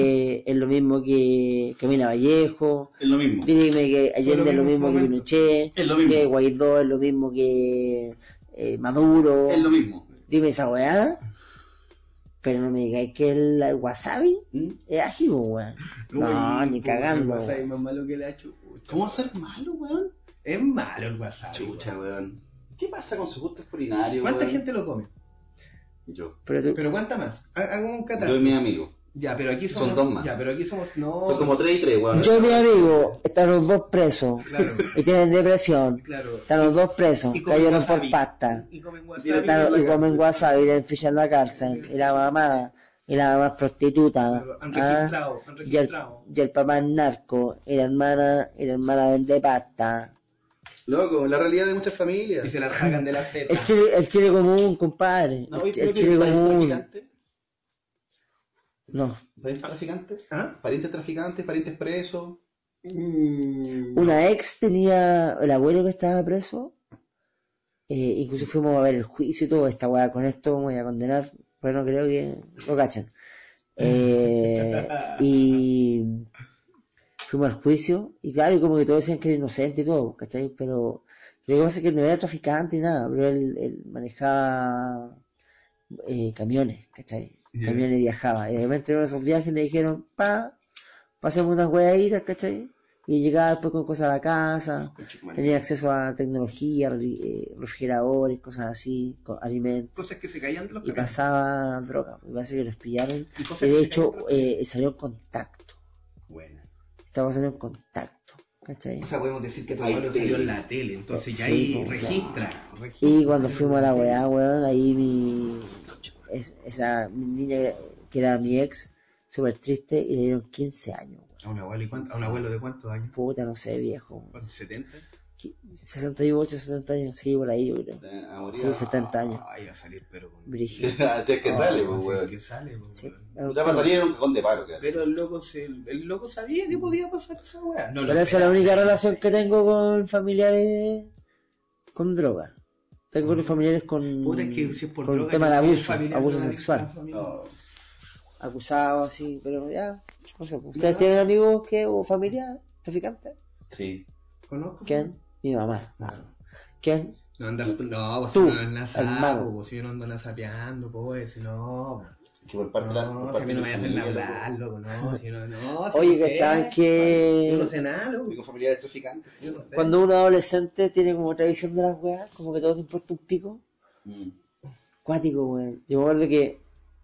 que Camila Vallejo. Es lo mismo. Dime que Allende es lo mismo que momento. Pinochet. Es lo mismo. Que Guaidó es lo mismo que Maduro. Es lo mismo. Dime esa weá. Pero no me digáis que el wasabi ¿Mm? es ají, po, weón. No, Uy, ni puta, cagando. El wasabi weón. más malo que le ha hecho. ¿Cómo va a ser malo, weón? Es malo el wasabi. Chucha, weón. ¿Qué pasa con su gusto culinario, ¿Cuánta weón? gente lo come? Yo. Pero tú, Pero ¿cuánta más? Hagamos un Yo catastro. y mi amigo. Ya, pero aquí somos. Son dos más. Ya, pero aquí somos. No. Son como 3 y 3, weón. yo y mi amigo, están los dos presos. Claro, Y tienen depresión. claro. Están los dos presos. Y comen Cayeron por wasabi. pasta. Y comen wasabi. Y comen wasabi y le ficha en la cárcel. Y la mamá es prostituta. Han ¿Ah? registrado, han Y el, registrado. y el papá es narco. Y la hermana vende pasta. Loco, la realidad de muchas familias. Y se la sacan de las El tetas. Chile común, compadre. No, El, oye, el ¿pero Chile parientes común. traficantes? No. ¿Parientes traficantes? ¿Ah? ¿Parientes traficantes? ¿Parientes presos? Una ex tenía el abuelo que estaba preso. Incluso fuimos a ver el juicio y todo. Esta weá, con esto me voy a condenar. Pero no creo que lo cachan. Y fuimos al juicio. Y claro, y como que todos decían que era inocente y todo, ¿cachai? Pero lo que pasa es que no era traficante ni nada. Pero él manejaba camiones, ¿cachai? Ya. Camiones viajaba. Y de repente en uno de esos viajes le dijeron, pasemos unas weaditas, ¿cachai? Y llegaba después con cosas a la casa, tenía acceso a tecnología, refrigeradores, cosas así, alimentos, Cosas que se caían de los y camiones. pasaba droga, y parece que los pillaron, Y cosas y que de se hecho caían de los salió en contacto, Buena. estaba saliendo en contacto, ¿cachai? O sea, podemos decir que tu Hay abuelo tele. salió en la tele, entonces ya Sí, ahí o sea, registra. Y cuando fuimos a la weá, weón, ahí esa mi niña que era mi ex, súper triste, y le dieron 15 años, weón. ¿A un abuelo? ¿Y cuánto? ¿A un abuelo de cuántos años? Puta, no sé, viejo. ¿Cuántos? ¿70? 68, 70 años, sí, por ahí yo creo. Sí, 70 años. Ay, va a salir, pero con... Brígido. Así es que sale, pues, Así weón. que sale, pues, Sí. weón. O sea, para salir en un cajón de palo, claro. Pero el loco sabía que podía pasar esa weá. No, Pero esa es la única relación que tengo con familiares con droga. Tengo familiares con, Puta, es que si es por con droga, tema de yo soy abuso, familiar abuso de una sexual. adicta a la familia. No. Acusados, así, pero ya, no sé. ¿Ustedes tienen amigos que, o familia traficantes? Sí. ¿Conozco? ¿Quién? Mi mamá. ¿Quién? No andas, no, pues Tú, si no andas hermano. pues si yo no ando nasapeando, pues, si no, Que por parte de la. no, por si a parte mí no de me mi hacen familia, hablar, loco, no, si no, si Oye, no sé, ¿cachaban que yo no sé nada, loco, Tengo familiares traficantes. yo no sé. cuando uno es adolescente tiene como otra visión de las weas, como que todo te importa un pico? Cuático, weón. Yo me acuerdo que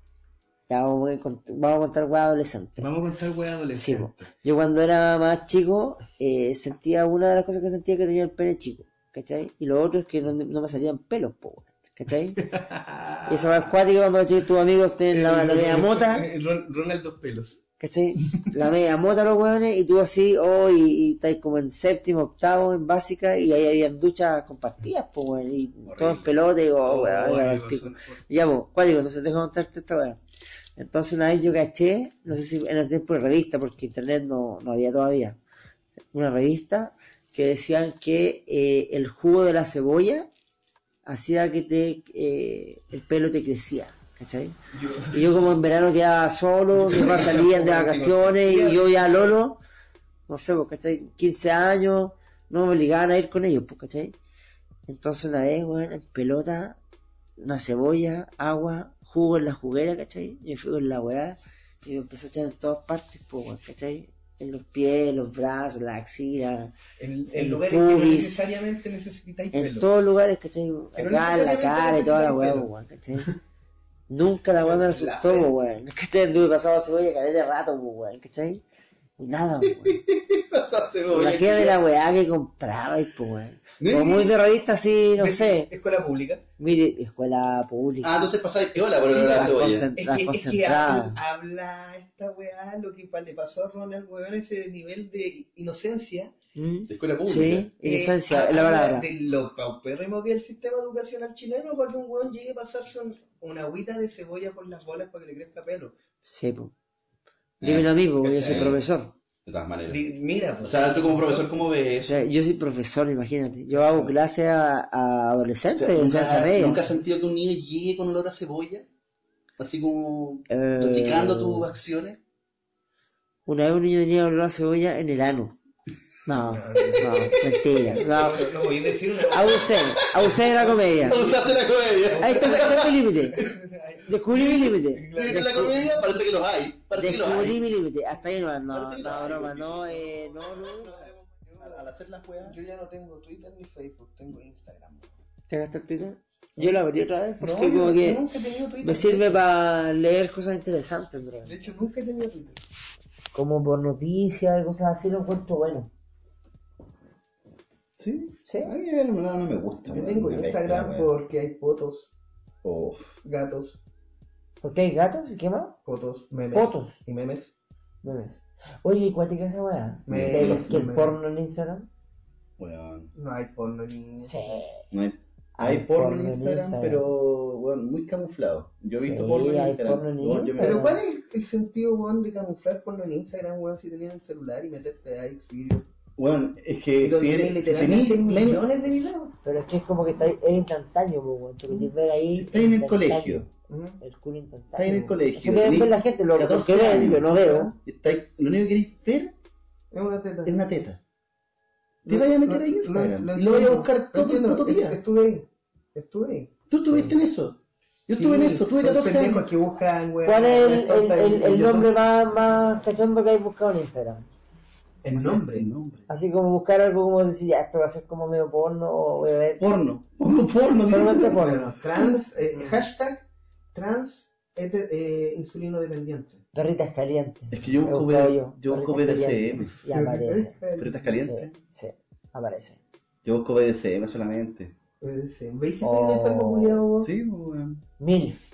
ya vamos a contar weas adolescentes. Vamos a contar weá Sí, adolescente. po. Yo cuando era más chico, sentía una de las cosas que sentía que tenía el pene chico, ¿cachai? Y lo otro es que no me salían pelos, po, weón, ¿cachai? Y eso es cuático cuando tus amigos tienen la media mota, Ronald dos pelos. ¿cachai? La media mota los weones, y tú así, y estáis como en séptimo, octavo, en básica, y ahí habían duchas compartidas, po, weón, y todo en pelota, y digo, weón, era el pico. Ya, pues, cuático, entonces dejo contarte esta weón. Entonces una vez yo caché, no sé si en ese tiempo de revista, porque internet no había todavía, una revista que decían que el jugo de la cebolla hacía que el pelo te crecía, ¿cachai? Y yo como en verano quedaba solo, mis papás salían de vacaciones y yo ya lolo, no sé, pues, ¿cachai? 15 años, no me obligaban a ir con ellos, pues, ¿cachai? Entonces una vez, bueno, en pelota, una cebolla, agua, jugo en la juguera, ¿cachai? Yo fui con la weá y me empezó a echar en todas partes, pues, ¿cachai? En los pies, los brazos, la axila, En lugares que no pubis, necesariamente necesitáis en pelo. todos lugares, ¿cachai? Que no Acá en la necesariamente cara y toda la necesitáis weá, pelo. weón, ¿cachai? Nunca la weá me asustó, frente. weón, ¿cachai? Anduve pasado cebolla caleta de rato, weón, ¿cachai? Y nada, weón. Imagínate la weá que compraba, weón. Como muy de revista así, no sé. Escuela pública. Mire, escuela pública. Ah, entonces pasáis piola por Sí, la las cebolla. las Es que concentradas. habla esta weá, lo que le pasó a Ronald, weón, ese nivel de inocencia. ¿Mm? De escuela pública. Sí, inocencia, es la habla palabra. de lo paupérrimo que es el sistema educacional chileno para que un weón llegue a pasarse una agüita de cebolla por las bolas para que le crezca pelo. Sí, pues. Dímelo a mí, porque yo soy ¿cachai? profesor. De todas maneras. Mira, O pues. sea, tú como profesor, ¿cómo O ves? sea, yo soy profesor, imagínate. Yo hago clases a adolescentes en ciencia media. ¿Nunca has sentido que un niño llegue con olor a cebolla? Así como duplicando tus acciones. Una vez un niño tenía olor a cebolla en el ano. No, mentira. No. No voy a decir una Abusé de la comedia. Usaste la comedia. Ahí está mi límite. Descubrí mi límite. ¿Tienes la comedia? Parece que los hay. Parece que los Descubrí hay. mi límite. Hasta ahí no, Parece que los hay, broma, porque- no. Al hacer las weas. Yo ya no tengo Twitter ni Facebook, tengo Instagram. ¿Te gastas el Twitter? Yo lo abrí otra vez porque No, como yo que nunca he tenido Twitter. me sirve para leer cosas interesantes, bro. De hecho, nunca he tenido Twitter. Como por noticias y cosas así lo encuentro bueno. Sí. ¿Sí? A mí no me gusta. Yo weón, tengo me Instagram mezcla, weón. porque hay fotos, Uf. gatos, ¿Por qué hay gatos? ¿Y qué más? fotos, memes. Fotos. Y memes. Memes. Oye, ¿y cuántica esa weá? Memes, ¿Que el memes. porno en Instagram? Weón. No hay porno ni... Sí. No hay porno en Instagram, pero bueno, muy camuflado. Yo he visto Sí, porno en hay Instagram. porno en Yo me- Instagram. Pero ¿cuál es el sentido, weón, de camuflar porno en Instagram, weón, si tenías el celular y meterte a Xvideos? Bueno, es que Donde si tenés eres, literalmente tenés- millones de videos. Pero es que es como que es instantáneo, pues, weón. Tú querés ver ahí. si estás en el instantáneo. colegio, El culo instantáneo. estás en el colegio, Eso quieren ver la gente, lo que 14 ven, años, yo no veo. lo único que queréis ver Es una teta. es una teta. Te vayas a meter ahí en Instagram y lo vayas a buscar todo el entiendo, puto día. Estuve ahí. Tú estuviste en eso. Yo estuve en eso, tuve 14 pendejos años. que buscan, weón. ¿Cuál es en el YouTube. nombre más cachondo que hay buscado en Instagram? El nombre. El nombre. Así como buscar algo como decir, ya, esto va a ser como medio porno o voy a ver. Porno. Porno. Solamente sí. porno. Hashtag trans insulino dependiente. Perritas calientes. Es que yo He busco buscado yo busco perritas BDSM. calientes. Y aparece. ¿Perritas calientes? Sí, aparece. Yo busco BDSM solamente. ¿Veis que soy un enfermo culiado, weón? Sí, weón. MILF.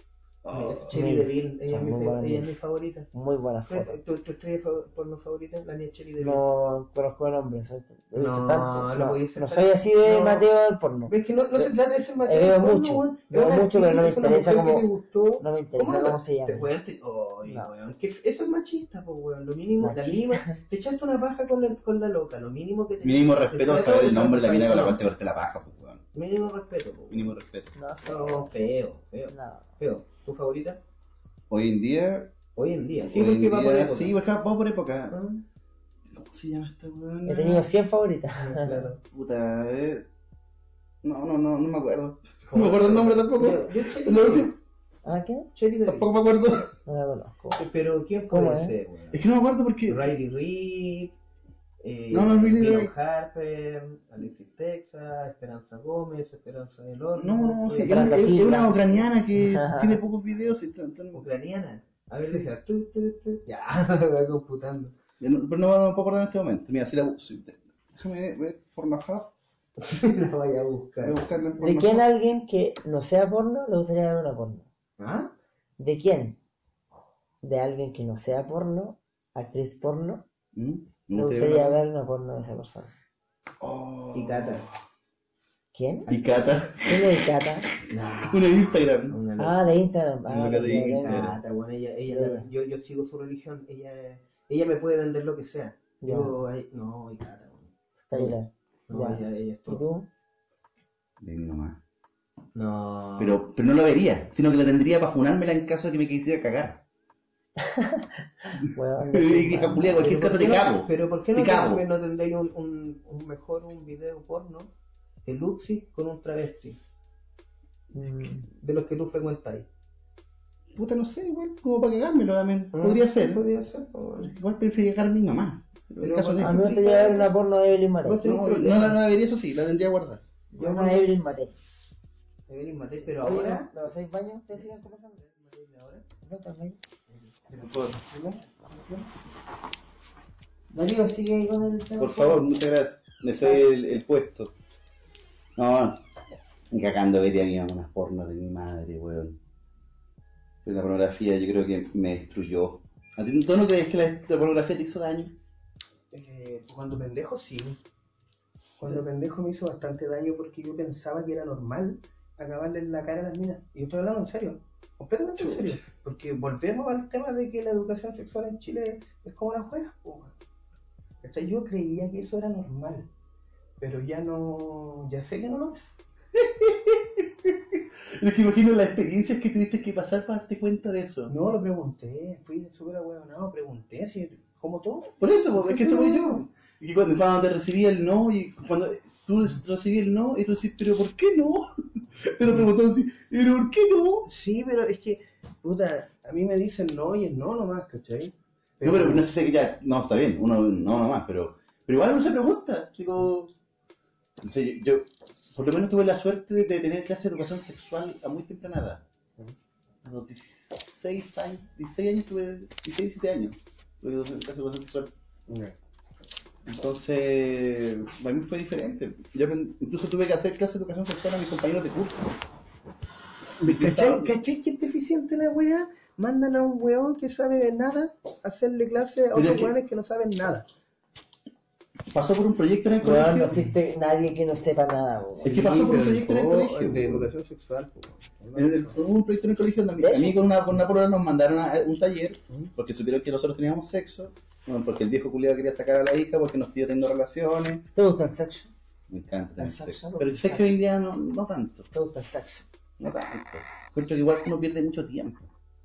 Cherry Deville, ella es muy buena. ella es mi favorita. Muy buena foto. ¿Tu estrella porno favorita? La mía es Cherry Deville. No conozco el nombre, No podía ser no tan- soy así de no. Mateo del porno. ¿Ves que no se trata de ser Mateo? Veo porno, mucho, weón? veo Es una mucho, pero no me actriz, es una interesa mujer que cómo- te gustó. no me interesa ¿Cómo cómo se llama. Weón, No. weón, que eso es machista, pues, weón. Lo mínimo, la Machista. mínima, te echaste una paja con la loca, lo mínimo que te... Mínimo respeto, Respeto, saber el nombre de la mina con la no. cual te corté la paja, pues, weón. Mínimo respeto, pues. Mínimo respeto. No sé. No, feo. No. Feo. ¿Tu favorita? Hoy en día. Hoy en día. Sí, hoy en porque va por día, época. sí, porque va por época. Ah, ¿Cómo se llama esta weón? He tenido 100 favoritas. claro. Puta, a ver. No me acuerdo. No me acuerdo el nombre tampoco. Yo Cherry Lo Deville. último, ¿Ah, qué? Cherry Deville. tampoco me acuerdo. No la conozco. Pero ¿quién ¿Cómo puede es? ser, weón? Es que no me acuerdo porque. Riley Reid, No, Riley Dylan Reid. Harper, Alexis Texas, Esperanza Gómez, Esperanza del Horno. No, sí, Esperanza es Silva. una ucraniana que tiene pocos videos. Ucraniana. A ver, deja. Ya, va computando. Pero no me puedo acordar en este momento. Mira, si la busco. Déjame ver Pornhub. La vaya a Voy buscar. a buscarla en ¿De Pornhub. quién alguien que no sea porno le gustaría ver una porno? ¿Ah? ¿De quién? De alguien que no sea porno, actriz porno, ¿Mm? le gustaría ver una porno de esa persona. Oh. Y Cata. ¿Quién? Y Cata. ¿Quién es Cata? No. Una Instagram. Una loca. Ah, de Instagram. Una Ah, Cata sí, de ok. Instagram. Cata, bueno, ella Ya. yo sigo su religión. Ella me puede vender lo que sea. Ya. No, y Cata, bueno. Está bien. No, Ya. ella es ¿Y todo. tú? De mi mamá. No. Pero no la vería, sino que la tendría para funármela en caso de que me quisiera cagar. Bueno, Y Julia, cualquier caso te cago. Pero ¿por qué Te no, cago. no tendréis un video porno de Luxi con un travesti? De los que tú frecuentáis. Puta, no sé, igual, como para cagármelo, también. Podría ser. Podría ser. Por... Igual preferiría cagar a mi mamá. Pero en Pero caso de... a mí me gustaría ver una porno de Evelyn Matei. No la vería, eso sí, la tendría guardada. Yo una de Evelyn Matei. Evelyn Matei, pero Oye, ahora... ¿no hacéis baño? ¿Ustedes siguen conversando? ¿No estás baño? Darío, sigue ahí con el tema. Por favor, muchas gracias. Me sé el puesto. No, ni cagando vería a mi mamá unas pornos de mi madre, weón. Pero la pornografía yo creo que me destruyó. ¿A ti tú no crees que la pornografía te hizo daño? Cuando pendejo, sí. Cuando pendejo me hizo bastante daño porque yo pensaba que era normal acabarle en la cara a las minas. Y yo estoy hablando en serio, completamente en serio. Porque volvemos al tema de que la educación sexual en Chile es como las juegas. Yo creía que eso era normal, pero ya sé que no lo es. Es que imagino las experiencias que tuviste que pasar para darte cuenta de eso. No, lo pregunté, fui súper ahueonado, pregunté, así, como todo. Por eso, pues, es que eso voy yo. Y que cuando te recibía el no, y cuando tú recibías el no, y tú decís, ¿pero por qué no? Te lo preguntaban así, ¿pero por qué no? Sí, pero es que, puta, a mí me dicen no y es no nomás, ¿cachai? No, pero no sé si ya, no, está bien, uno no nomás, pero igual uno se pregunta, digo, no sé, yo por lo menos tuve la suerte de tener clase de educación sexual a muy temprana edad. A los 16 años tuve, 16, 17 años, tuve clase de educación sexual. Entonces, para mí fue diferente. Yo incluso tuve que hacer clase de educación sexual a mis compañeros de curso. ¿Cachai que es deficiente la weá? Mandan a un weón que sabe de nada a hacerle clase a otros weones que no saben nada. Pasó por un proyecto en el Bueno, colegio. no existe nadie que no sepa nada, weón. Es que pasó por un proyecto en el colegio. De educación sexual. Hubo un proyecto en el colegio donde a mí con una polola nos mandaron a un taller porque supieron que nosotros teníamos sexo, bueno, porque el viejo culiado quería sacar a la hija porque nos pidió teniendo relaciones. ¿Te gusta el sexo? Me encanta tener ¿El sexo? sexo. Pero el sexo hoy en día no tanto. ¿Te gusta el sexo? No tanto. Encuentro que igual uno pierde mucho tiempo.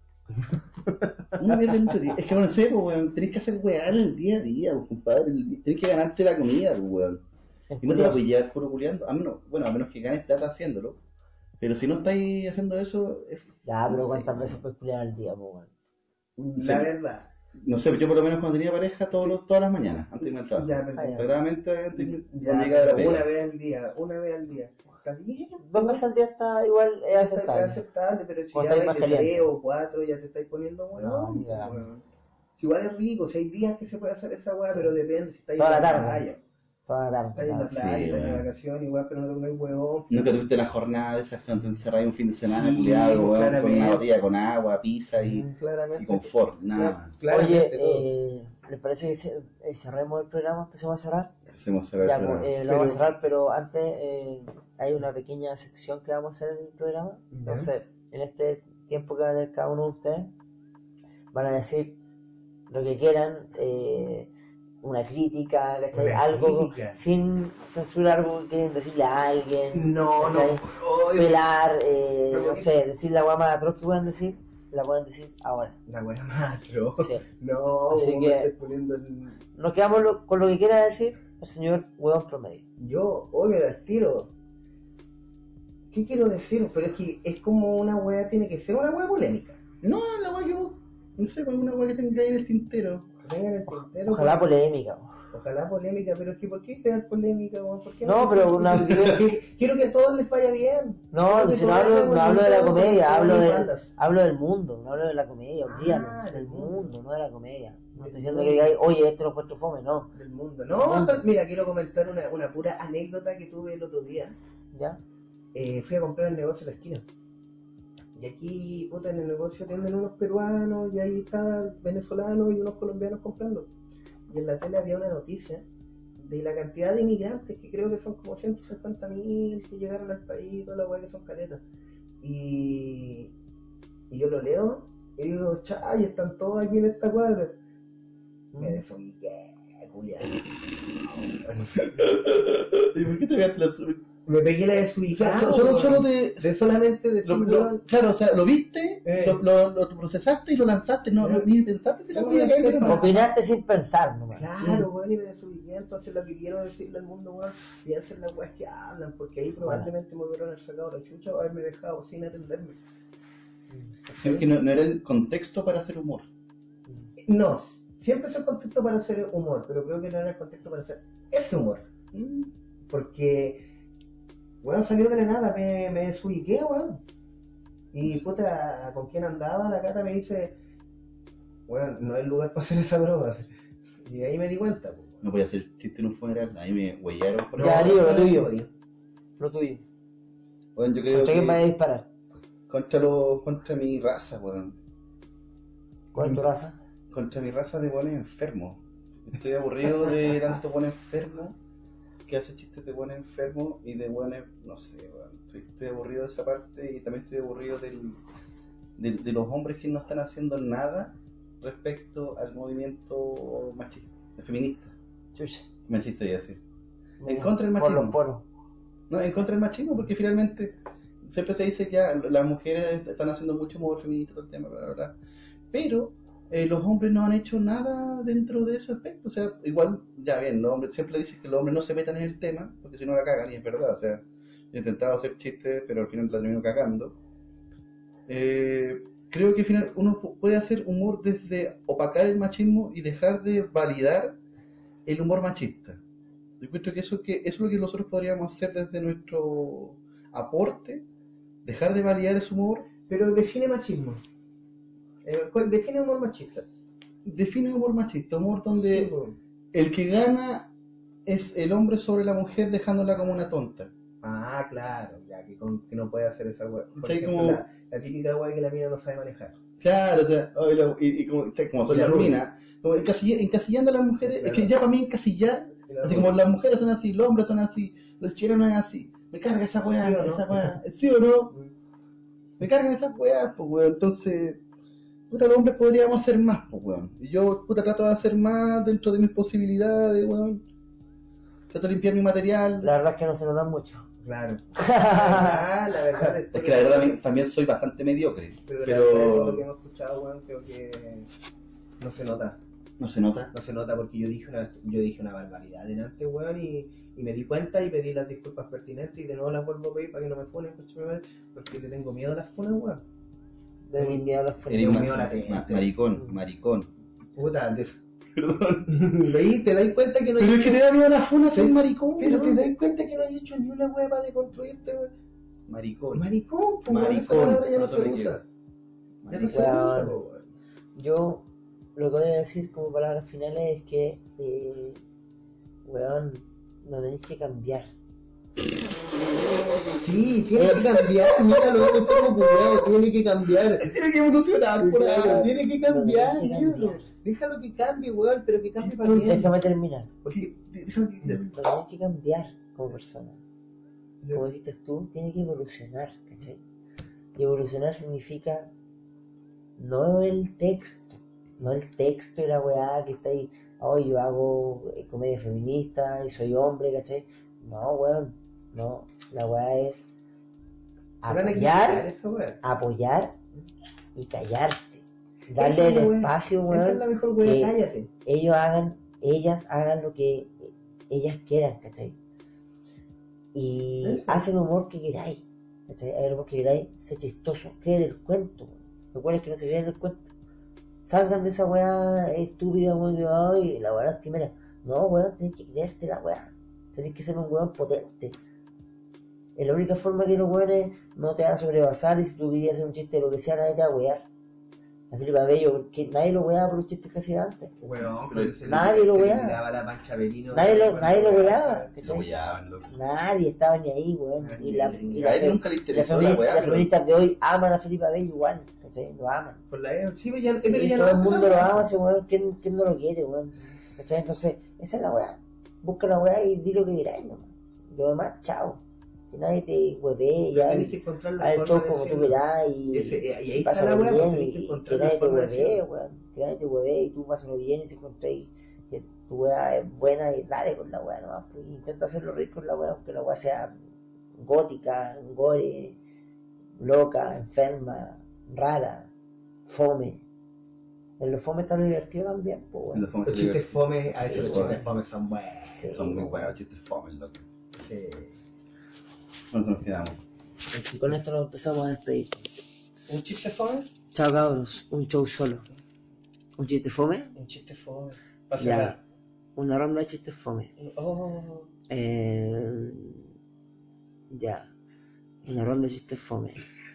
Uno pierde mucho tiempo. Es que bueno, sé, pues, weón, tenés que hacer weá en el día a día, pues, compadre. Tenés que ganarte la comida, pues, weón. Y no te la puedes llevar puro culiando. A menos que ganes plata haciéndolo. Pero si no estáis haciendo eso, es... Ya, pero no sé. ¿cuántas veces puedes culiar al día, po, weón? La verdad. No sé, yo por lo menos cuando tenía pareja todas las mañanas, antes de irme al trabajo. Ya, pero- Sagradamente antes de Ya, llegar a la pega. una vez al día. Está bien. 2 veces al día está igual, es Es aceptable. aceptable, pero si Cuando ya estáis vais más de caliente. 3 o 4 ya te estáis poniendo No, weón. ni cagando. Weón. Si igual es rico, si hay días que se puede hacer esa weá, Sí. pero depende si estáis Toda la en tarde. playa. toda la Estás en la tarde. playa, Sí, estás de weón. vacaciones, igual, pero no tengáis huevón. Nunca tuviste una jornada de esas cuando te encerráis un fin de semana, Sí, culiado, weón, con claramente. una botella con agua, pizza y Claramente. confort, nada. Claramente, Oye, todos. ¿les parece que cerremos el programa? ¿Empecemos a cerrar? Hacemos cerrar el Ya, programa. pues, lo vamos a cerrar, pero antes hay una pequeña sección que vamos a hacer en el programa. Ya. Entonces, en este tiempo que va a tener cada uno de ustedes, van a decir lo que quieran, una crítica, ¿cachai? Una Algo crítica. sin censurar, algo que quieren decirle a alguien, No, ¿cachai? no. Pelar, Pero no que- sé, decir la guay más atroz que puedan decir, la pueden decir ahora. La wea matro. Sí. No, Así vos que- me estás poniendo el... Nos quedamos con lo que quiera decir el señor huevón promedio. Yo, hoy me das tiro. ¿Qué quiero decir? Pero es que es como una wea, tiene que ser una wea polémica. No, la weá yo, no sé, con una weá que tenga ahí en el tintero. Que tenga en el tintero. Ojalá polémica. Ojalá polémica, pero es que ¿por qué crear polémica, weón? ¿Por qué No, pero una- quiero que a todos les vaya bien. No, Quiero que si no todos hablo, seamos no hablo de la lindos, comedia, todos hablo, bien de, bandas. hablo del mundo, no hablo de la comedia, olvídalo, Ah, del del mundo, no de la comedia. No Del estoy diciendo mundo. que digáis, oye, este lo encuentro fome, no. Del mundo. No, mira, quiero comentar una pura anécdota que tuve el otro día. ¿Ya? Fui a comprar el negocio en la esquina. Y aquí, puta, en el negocio atienden unos peruanos y ahí está venezolanos y unos colombianos comprando. Y en la tele había una noticia de la cantidad de inmigrantes, que creo que son como 150.000 que llegaron al país, toda la weá que son caletas. Y yo lo leo y digo, chay, están todos aquí en esta cuadra. Me desubiqué, culiado. ¿Y por qué te pegaste la sub? Me pegué la O desubicada. sea, solo te... De solamente decir, weón, claro, o sea, lo viste, Eh. lo procesaste y lo lanzaste, no, ni pensaste si la podía caer o no. Opinaste sin pensar nomás. claro, weón, y me desubiqué. Entonces lo que quiero decirle al mundo, weón, piensen las weas que hablan, porque ahí probablemente me hubieran haber sacado la chucha o haberme dejado sin atenderme. Sí, que no era el contexto para hacer humor. No, siempre es el contexto para hacer humor, pero creo que no era el contexto para hacer ese humor. Porque, weón, salió de la nada, me desubiqué, weón. Y puta, ¿con quién andaba? La Cata me dice, weón, no es el lugar para hacer esas bromas. Y ahí me di cuenta, pues. No podía hacer chiste en un funeral, ahí me huellaron por Ya, ahí. Lío, lo no, tuyo. no, Lo tuyo. Bueno, yo creo ¿Contra quién vaya a que disparar? contra mi raza, weón. ¿Cuál es tu raza? Contra mi raza de buenos enfermos. Estoy aburrido de tanto buen enfermo que hace chistes de buen enfermo y de buenos, no sé, weón. Estoy aburrido de esa parte y también estoy aburrido de los hombres que no están haciendo nada respecto al movimiento machista, feminista, Chucha. machista y así. En contra del machismo. Por los poros. No, en contra del machismo, porque finalmente siempre se dice que las mujeres están haciendo mucho mover feminista, todo el tema, bla, bla, bla. Pero los hombres no han hecho nada dentro de ese aspecto. O sea, igual, ya bien, los hombres siempre dicen que los hombres no se metan en el tema, porque si no la cagan, y es verdad. O sea, he intentado hacer chistes, pero al final la termino cagando. Creo que al final uno puede hacer humor desde opacar el machismo y dejar de validar el humor machista. Yo encuentro que eso es lo que nosotros podríamos hacer desde nuestro aporte, dejar de validar ese humor. Pero define machismo. Define humor machista. Define humor machista, humor donde Sí, weón. el que gana es el hombre sobre la mujer dejándola como una tonta. Ah, claro, ya que no puede hacer esa wea. Por Sí, ejemplo, como- la típica wea que la mina no sabe manejar. Claro, o sea, y como son Y la las rubia. minas, como encasillando a las mujeres, Claro. es que ya para mí encasillar, Y la así rubia. como las mujeres son así, los hombres son así, los chilenos es así, me carga esa weá, ¿Sí o no? esa weá, ¿sí o no? Me cargan esas weas, pues weón, entonces, puta, los hombres podríamos hacer más, pues weón, y yo, puta, trato de hacer más dentro de mis posibilidades, weón, trato de limpiar mi material. La verdad es que no se notan mucho. Claro. La verdad Es que la verdad también soy bastante mediocre, Pero, la verdad, todo lo que pero hemos escuchado, weón, creo que no se nota. no se nota. No se nota porque yo dije una barbaridad delante, weón, y me di cuenta y pedí las disculpas pertinentes y de nuevo las vuelvo a pedir para que no me funen, porque le tengo miedo a las funas, weón. De miedo a los Eres fríos. Dios mío, la pena. maricón. Puta, Perdón. ¿veis? ¿Te das cuenta que no Pero es que te da miedo la funa, soy Sí, maricón. Pero te weón. das cuenta que no has hecho ni una hueá para deconstruirte, weón. Maricón. Maricón, pues, weón, esa Maricón, palabra ya no no se se me usa. quiere. Ya no se Maricón. usa, po, weón. Yo lo que voy a decir como palabras finales es que, weón, no tenés que cambiar. Sí, tiene que cambiar, míralo, enfermo cuidado, tiene que cambiar. Tiene que evolucionar por Claro, ahí. tiene que cambiar, No, tiene que míralo. cambiar. Déjalo que cambie, weón, pero que cambie para bien. Déjame terminar. Oye, déjalo que No tenés que cambiar como persona. Como dijiste tú, tienes que evolucionar, ¿cachai? Y evolucionar significa no el texto y la weá que está ahí, hoy yo hago comedia feminista y soy hombre, ¿cachai? No, weón, no, la weá es apoyar y callarte, darle el espacio, weón, esa es la mejor weá, que cállate. ellas hagan lo que ellas quieran, ¿cachai? Y Eso. hacen humor que queráis, ¿cachai? Hagan humor que queráis, sé chistoso, creen el cuento, weón. Lo cual es que no se creen el cuento. Salgan de esa weá estúpida, weón, que ay, la weá lastimera. No, weón, tenés que creerte la weá. Tenés que ser un weón potente. Es la única forma que los weones no te van a sobrepasar, y si tú querías hacer un chiste de lo que sea, nadie te va a wear. La Felipe Abello, que nadie lo weaba por los chistes que hacía antes. Weón, nadie lo weaba. Nadie lo weaba, Lo ¿cachai? hueaban, loco. Nadie estaba ni ahí, weón. Y A él nunca le interesó la weá, las pero feministas de hoy aman a Felipe Abello igual, ¿cachai? Lo aman. Por la sí, pero ya, Sí, pero ya todo el no mundo lo ama, ese weón, ¿quién no lo quiere, weón? ¿Cachai? Entonces, esa es la weá. Busca la weá y di lo que queráis nomás. Lo demás, chao. Que nadie te huevee, ya. tienes que encontrar la Haz el forma show de como tú decirlo. quieras Y ahí está pásalo la weá, bien, porque tienes que y encontrar que la nadie te forma de huevee, decirlo. weón. Que nadie te huevee y tú pásalo bien y se encontréis que tu weá es buena y dale con la weá nomás. Pues, intenta hacerlo rico con la weá, aunque la weá sea gótica, gore, loca, enferma, rara, fome. En los fome está lo divertido también, pues en weón. los fomes Los chistes fome, a veces Sí, los weón. chistes fome son buenos. Sí, son muy weón. buenos, chistes fome, loco. Sí. Con eso nos quedamos. Y con esto nos empezamos a despedir. ¿Un chiste fome? Chao cabros, un show solo. ¿Un chiste fome? Un chiste fome. Para Ya. cerrar. Una ronda de chistes fome. Oh. Ya. Una ronda de chistes fome.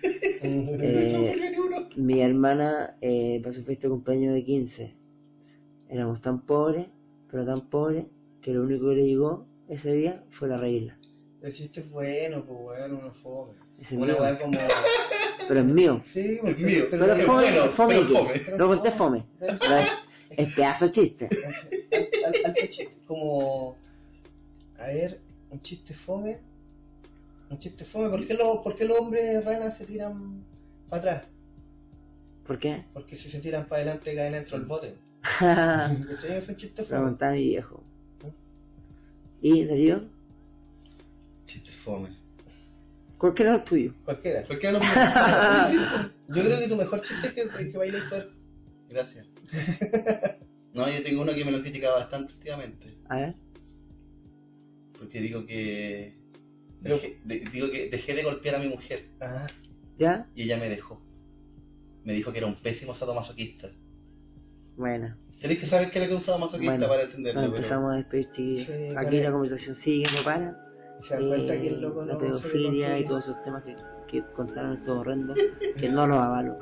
Mi hermana para su fiesta de cumpleaños de 15. Éramos tan pobres, pero tan pobres, que lo único que le llegó ese día fue la regla. El chiste es bueno, pues bueno, uno fome. Ese Una mío. weá como. Pero es mío. Sí, Es mío. Pero es es fome, bueno, fome, pero que- fome. lo conté fome. Pero es pedazo de chiste. Alto chiste. Como. A ver, un chiste fome. Un chiste fome. ¿Por qué los hombres renas se tiran para atrás? ¿Por qué? Porque si se tiran para adelante caen dentro del bote. ¿Cachai? Es un chiste fome. Preguntaba a mi viejo. ¿Y Darío? Chiste fome. ¿Cuál era el tuyo? Cualquiera. ¿Por qué no Yo creo que tu mejor chiste es que bailes todo. Gracias. No, yo tengo uno que me lo criticaba bastante últimamente. A ver. Porque digo que dejé de golpear a mi mujer Ah, ¿Ya? y ella me dejó. Me dijo que era un pésimo sadomasoquista. Bueno. Tenés que saber qué es lo que es un sadomasoquista Bueno, para entenderlo. Nos pero- empezamos a despedir, chiquillos. Sí, Aquí vale. la conversación sigue, no para. se dan cuenta que el loco La no pedofilia se y todos esos temas que contaron estos horrendos, que no los avalo,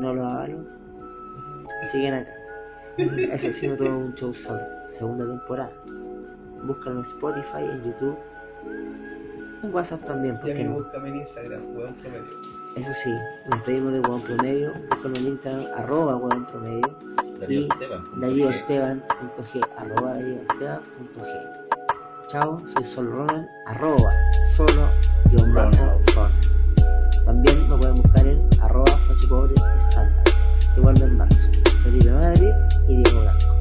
siguen acá. Eso ha sido todo un show solo, segunda temporada. Búscalo en Spotify, en YouTube, en WhatsApp también, Y a porque mí no. búscame en Instagram, weón promedio. Eso sí, nos pedimos de Hueón Promedio, búscalo en Instagram, @Hueón Promedio, Darío y Esteban. DaríoEsteban.g, @DaríoEsteban.g. Chao, soy Sol Ronald, @solo_Ronald. También me pueden buscar en @FachoPobre estándar, que vuelve en marzo. Felipe Madrid y Diego Blanco.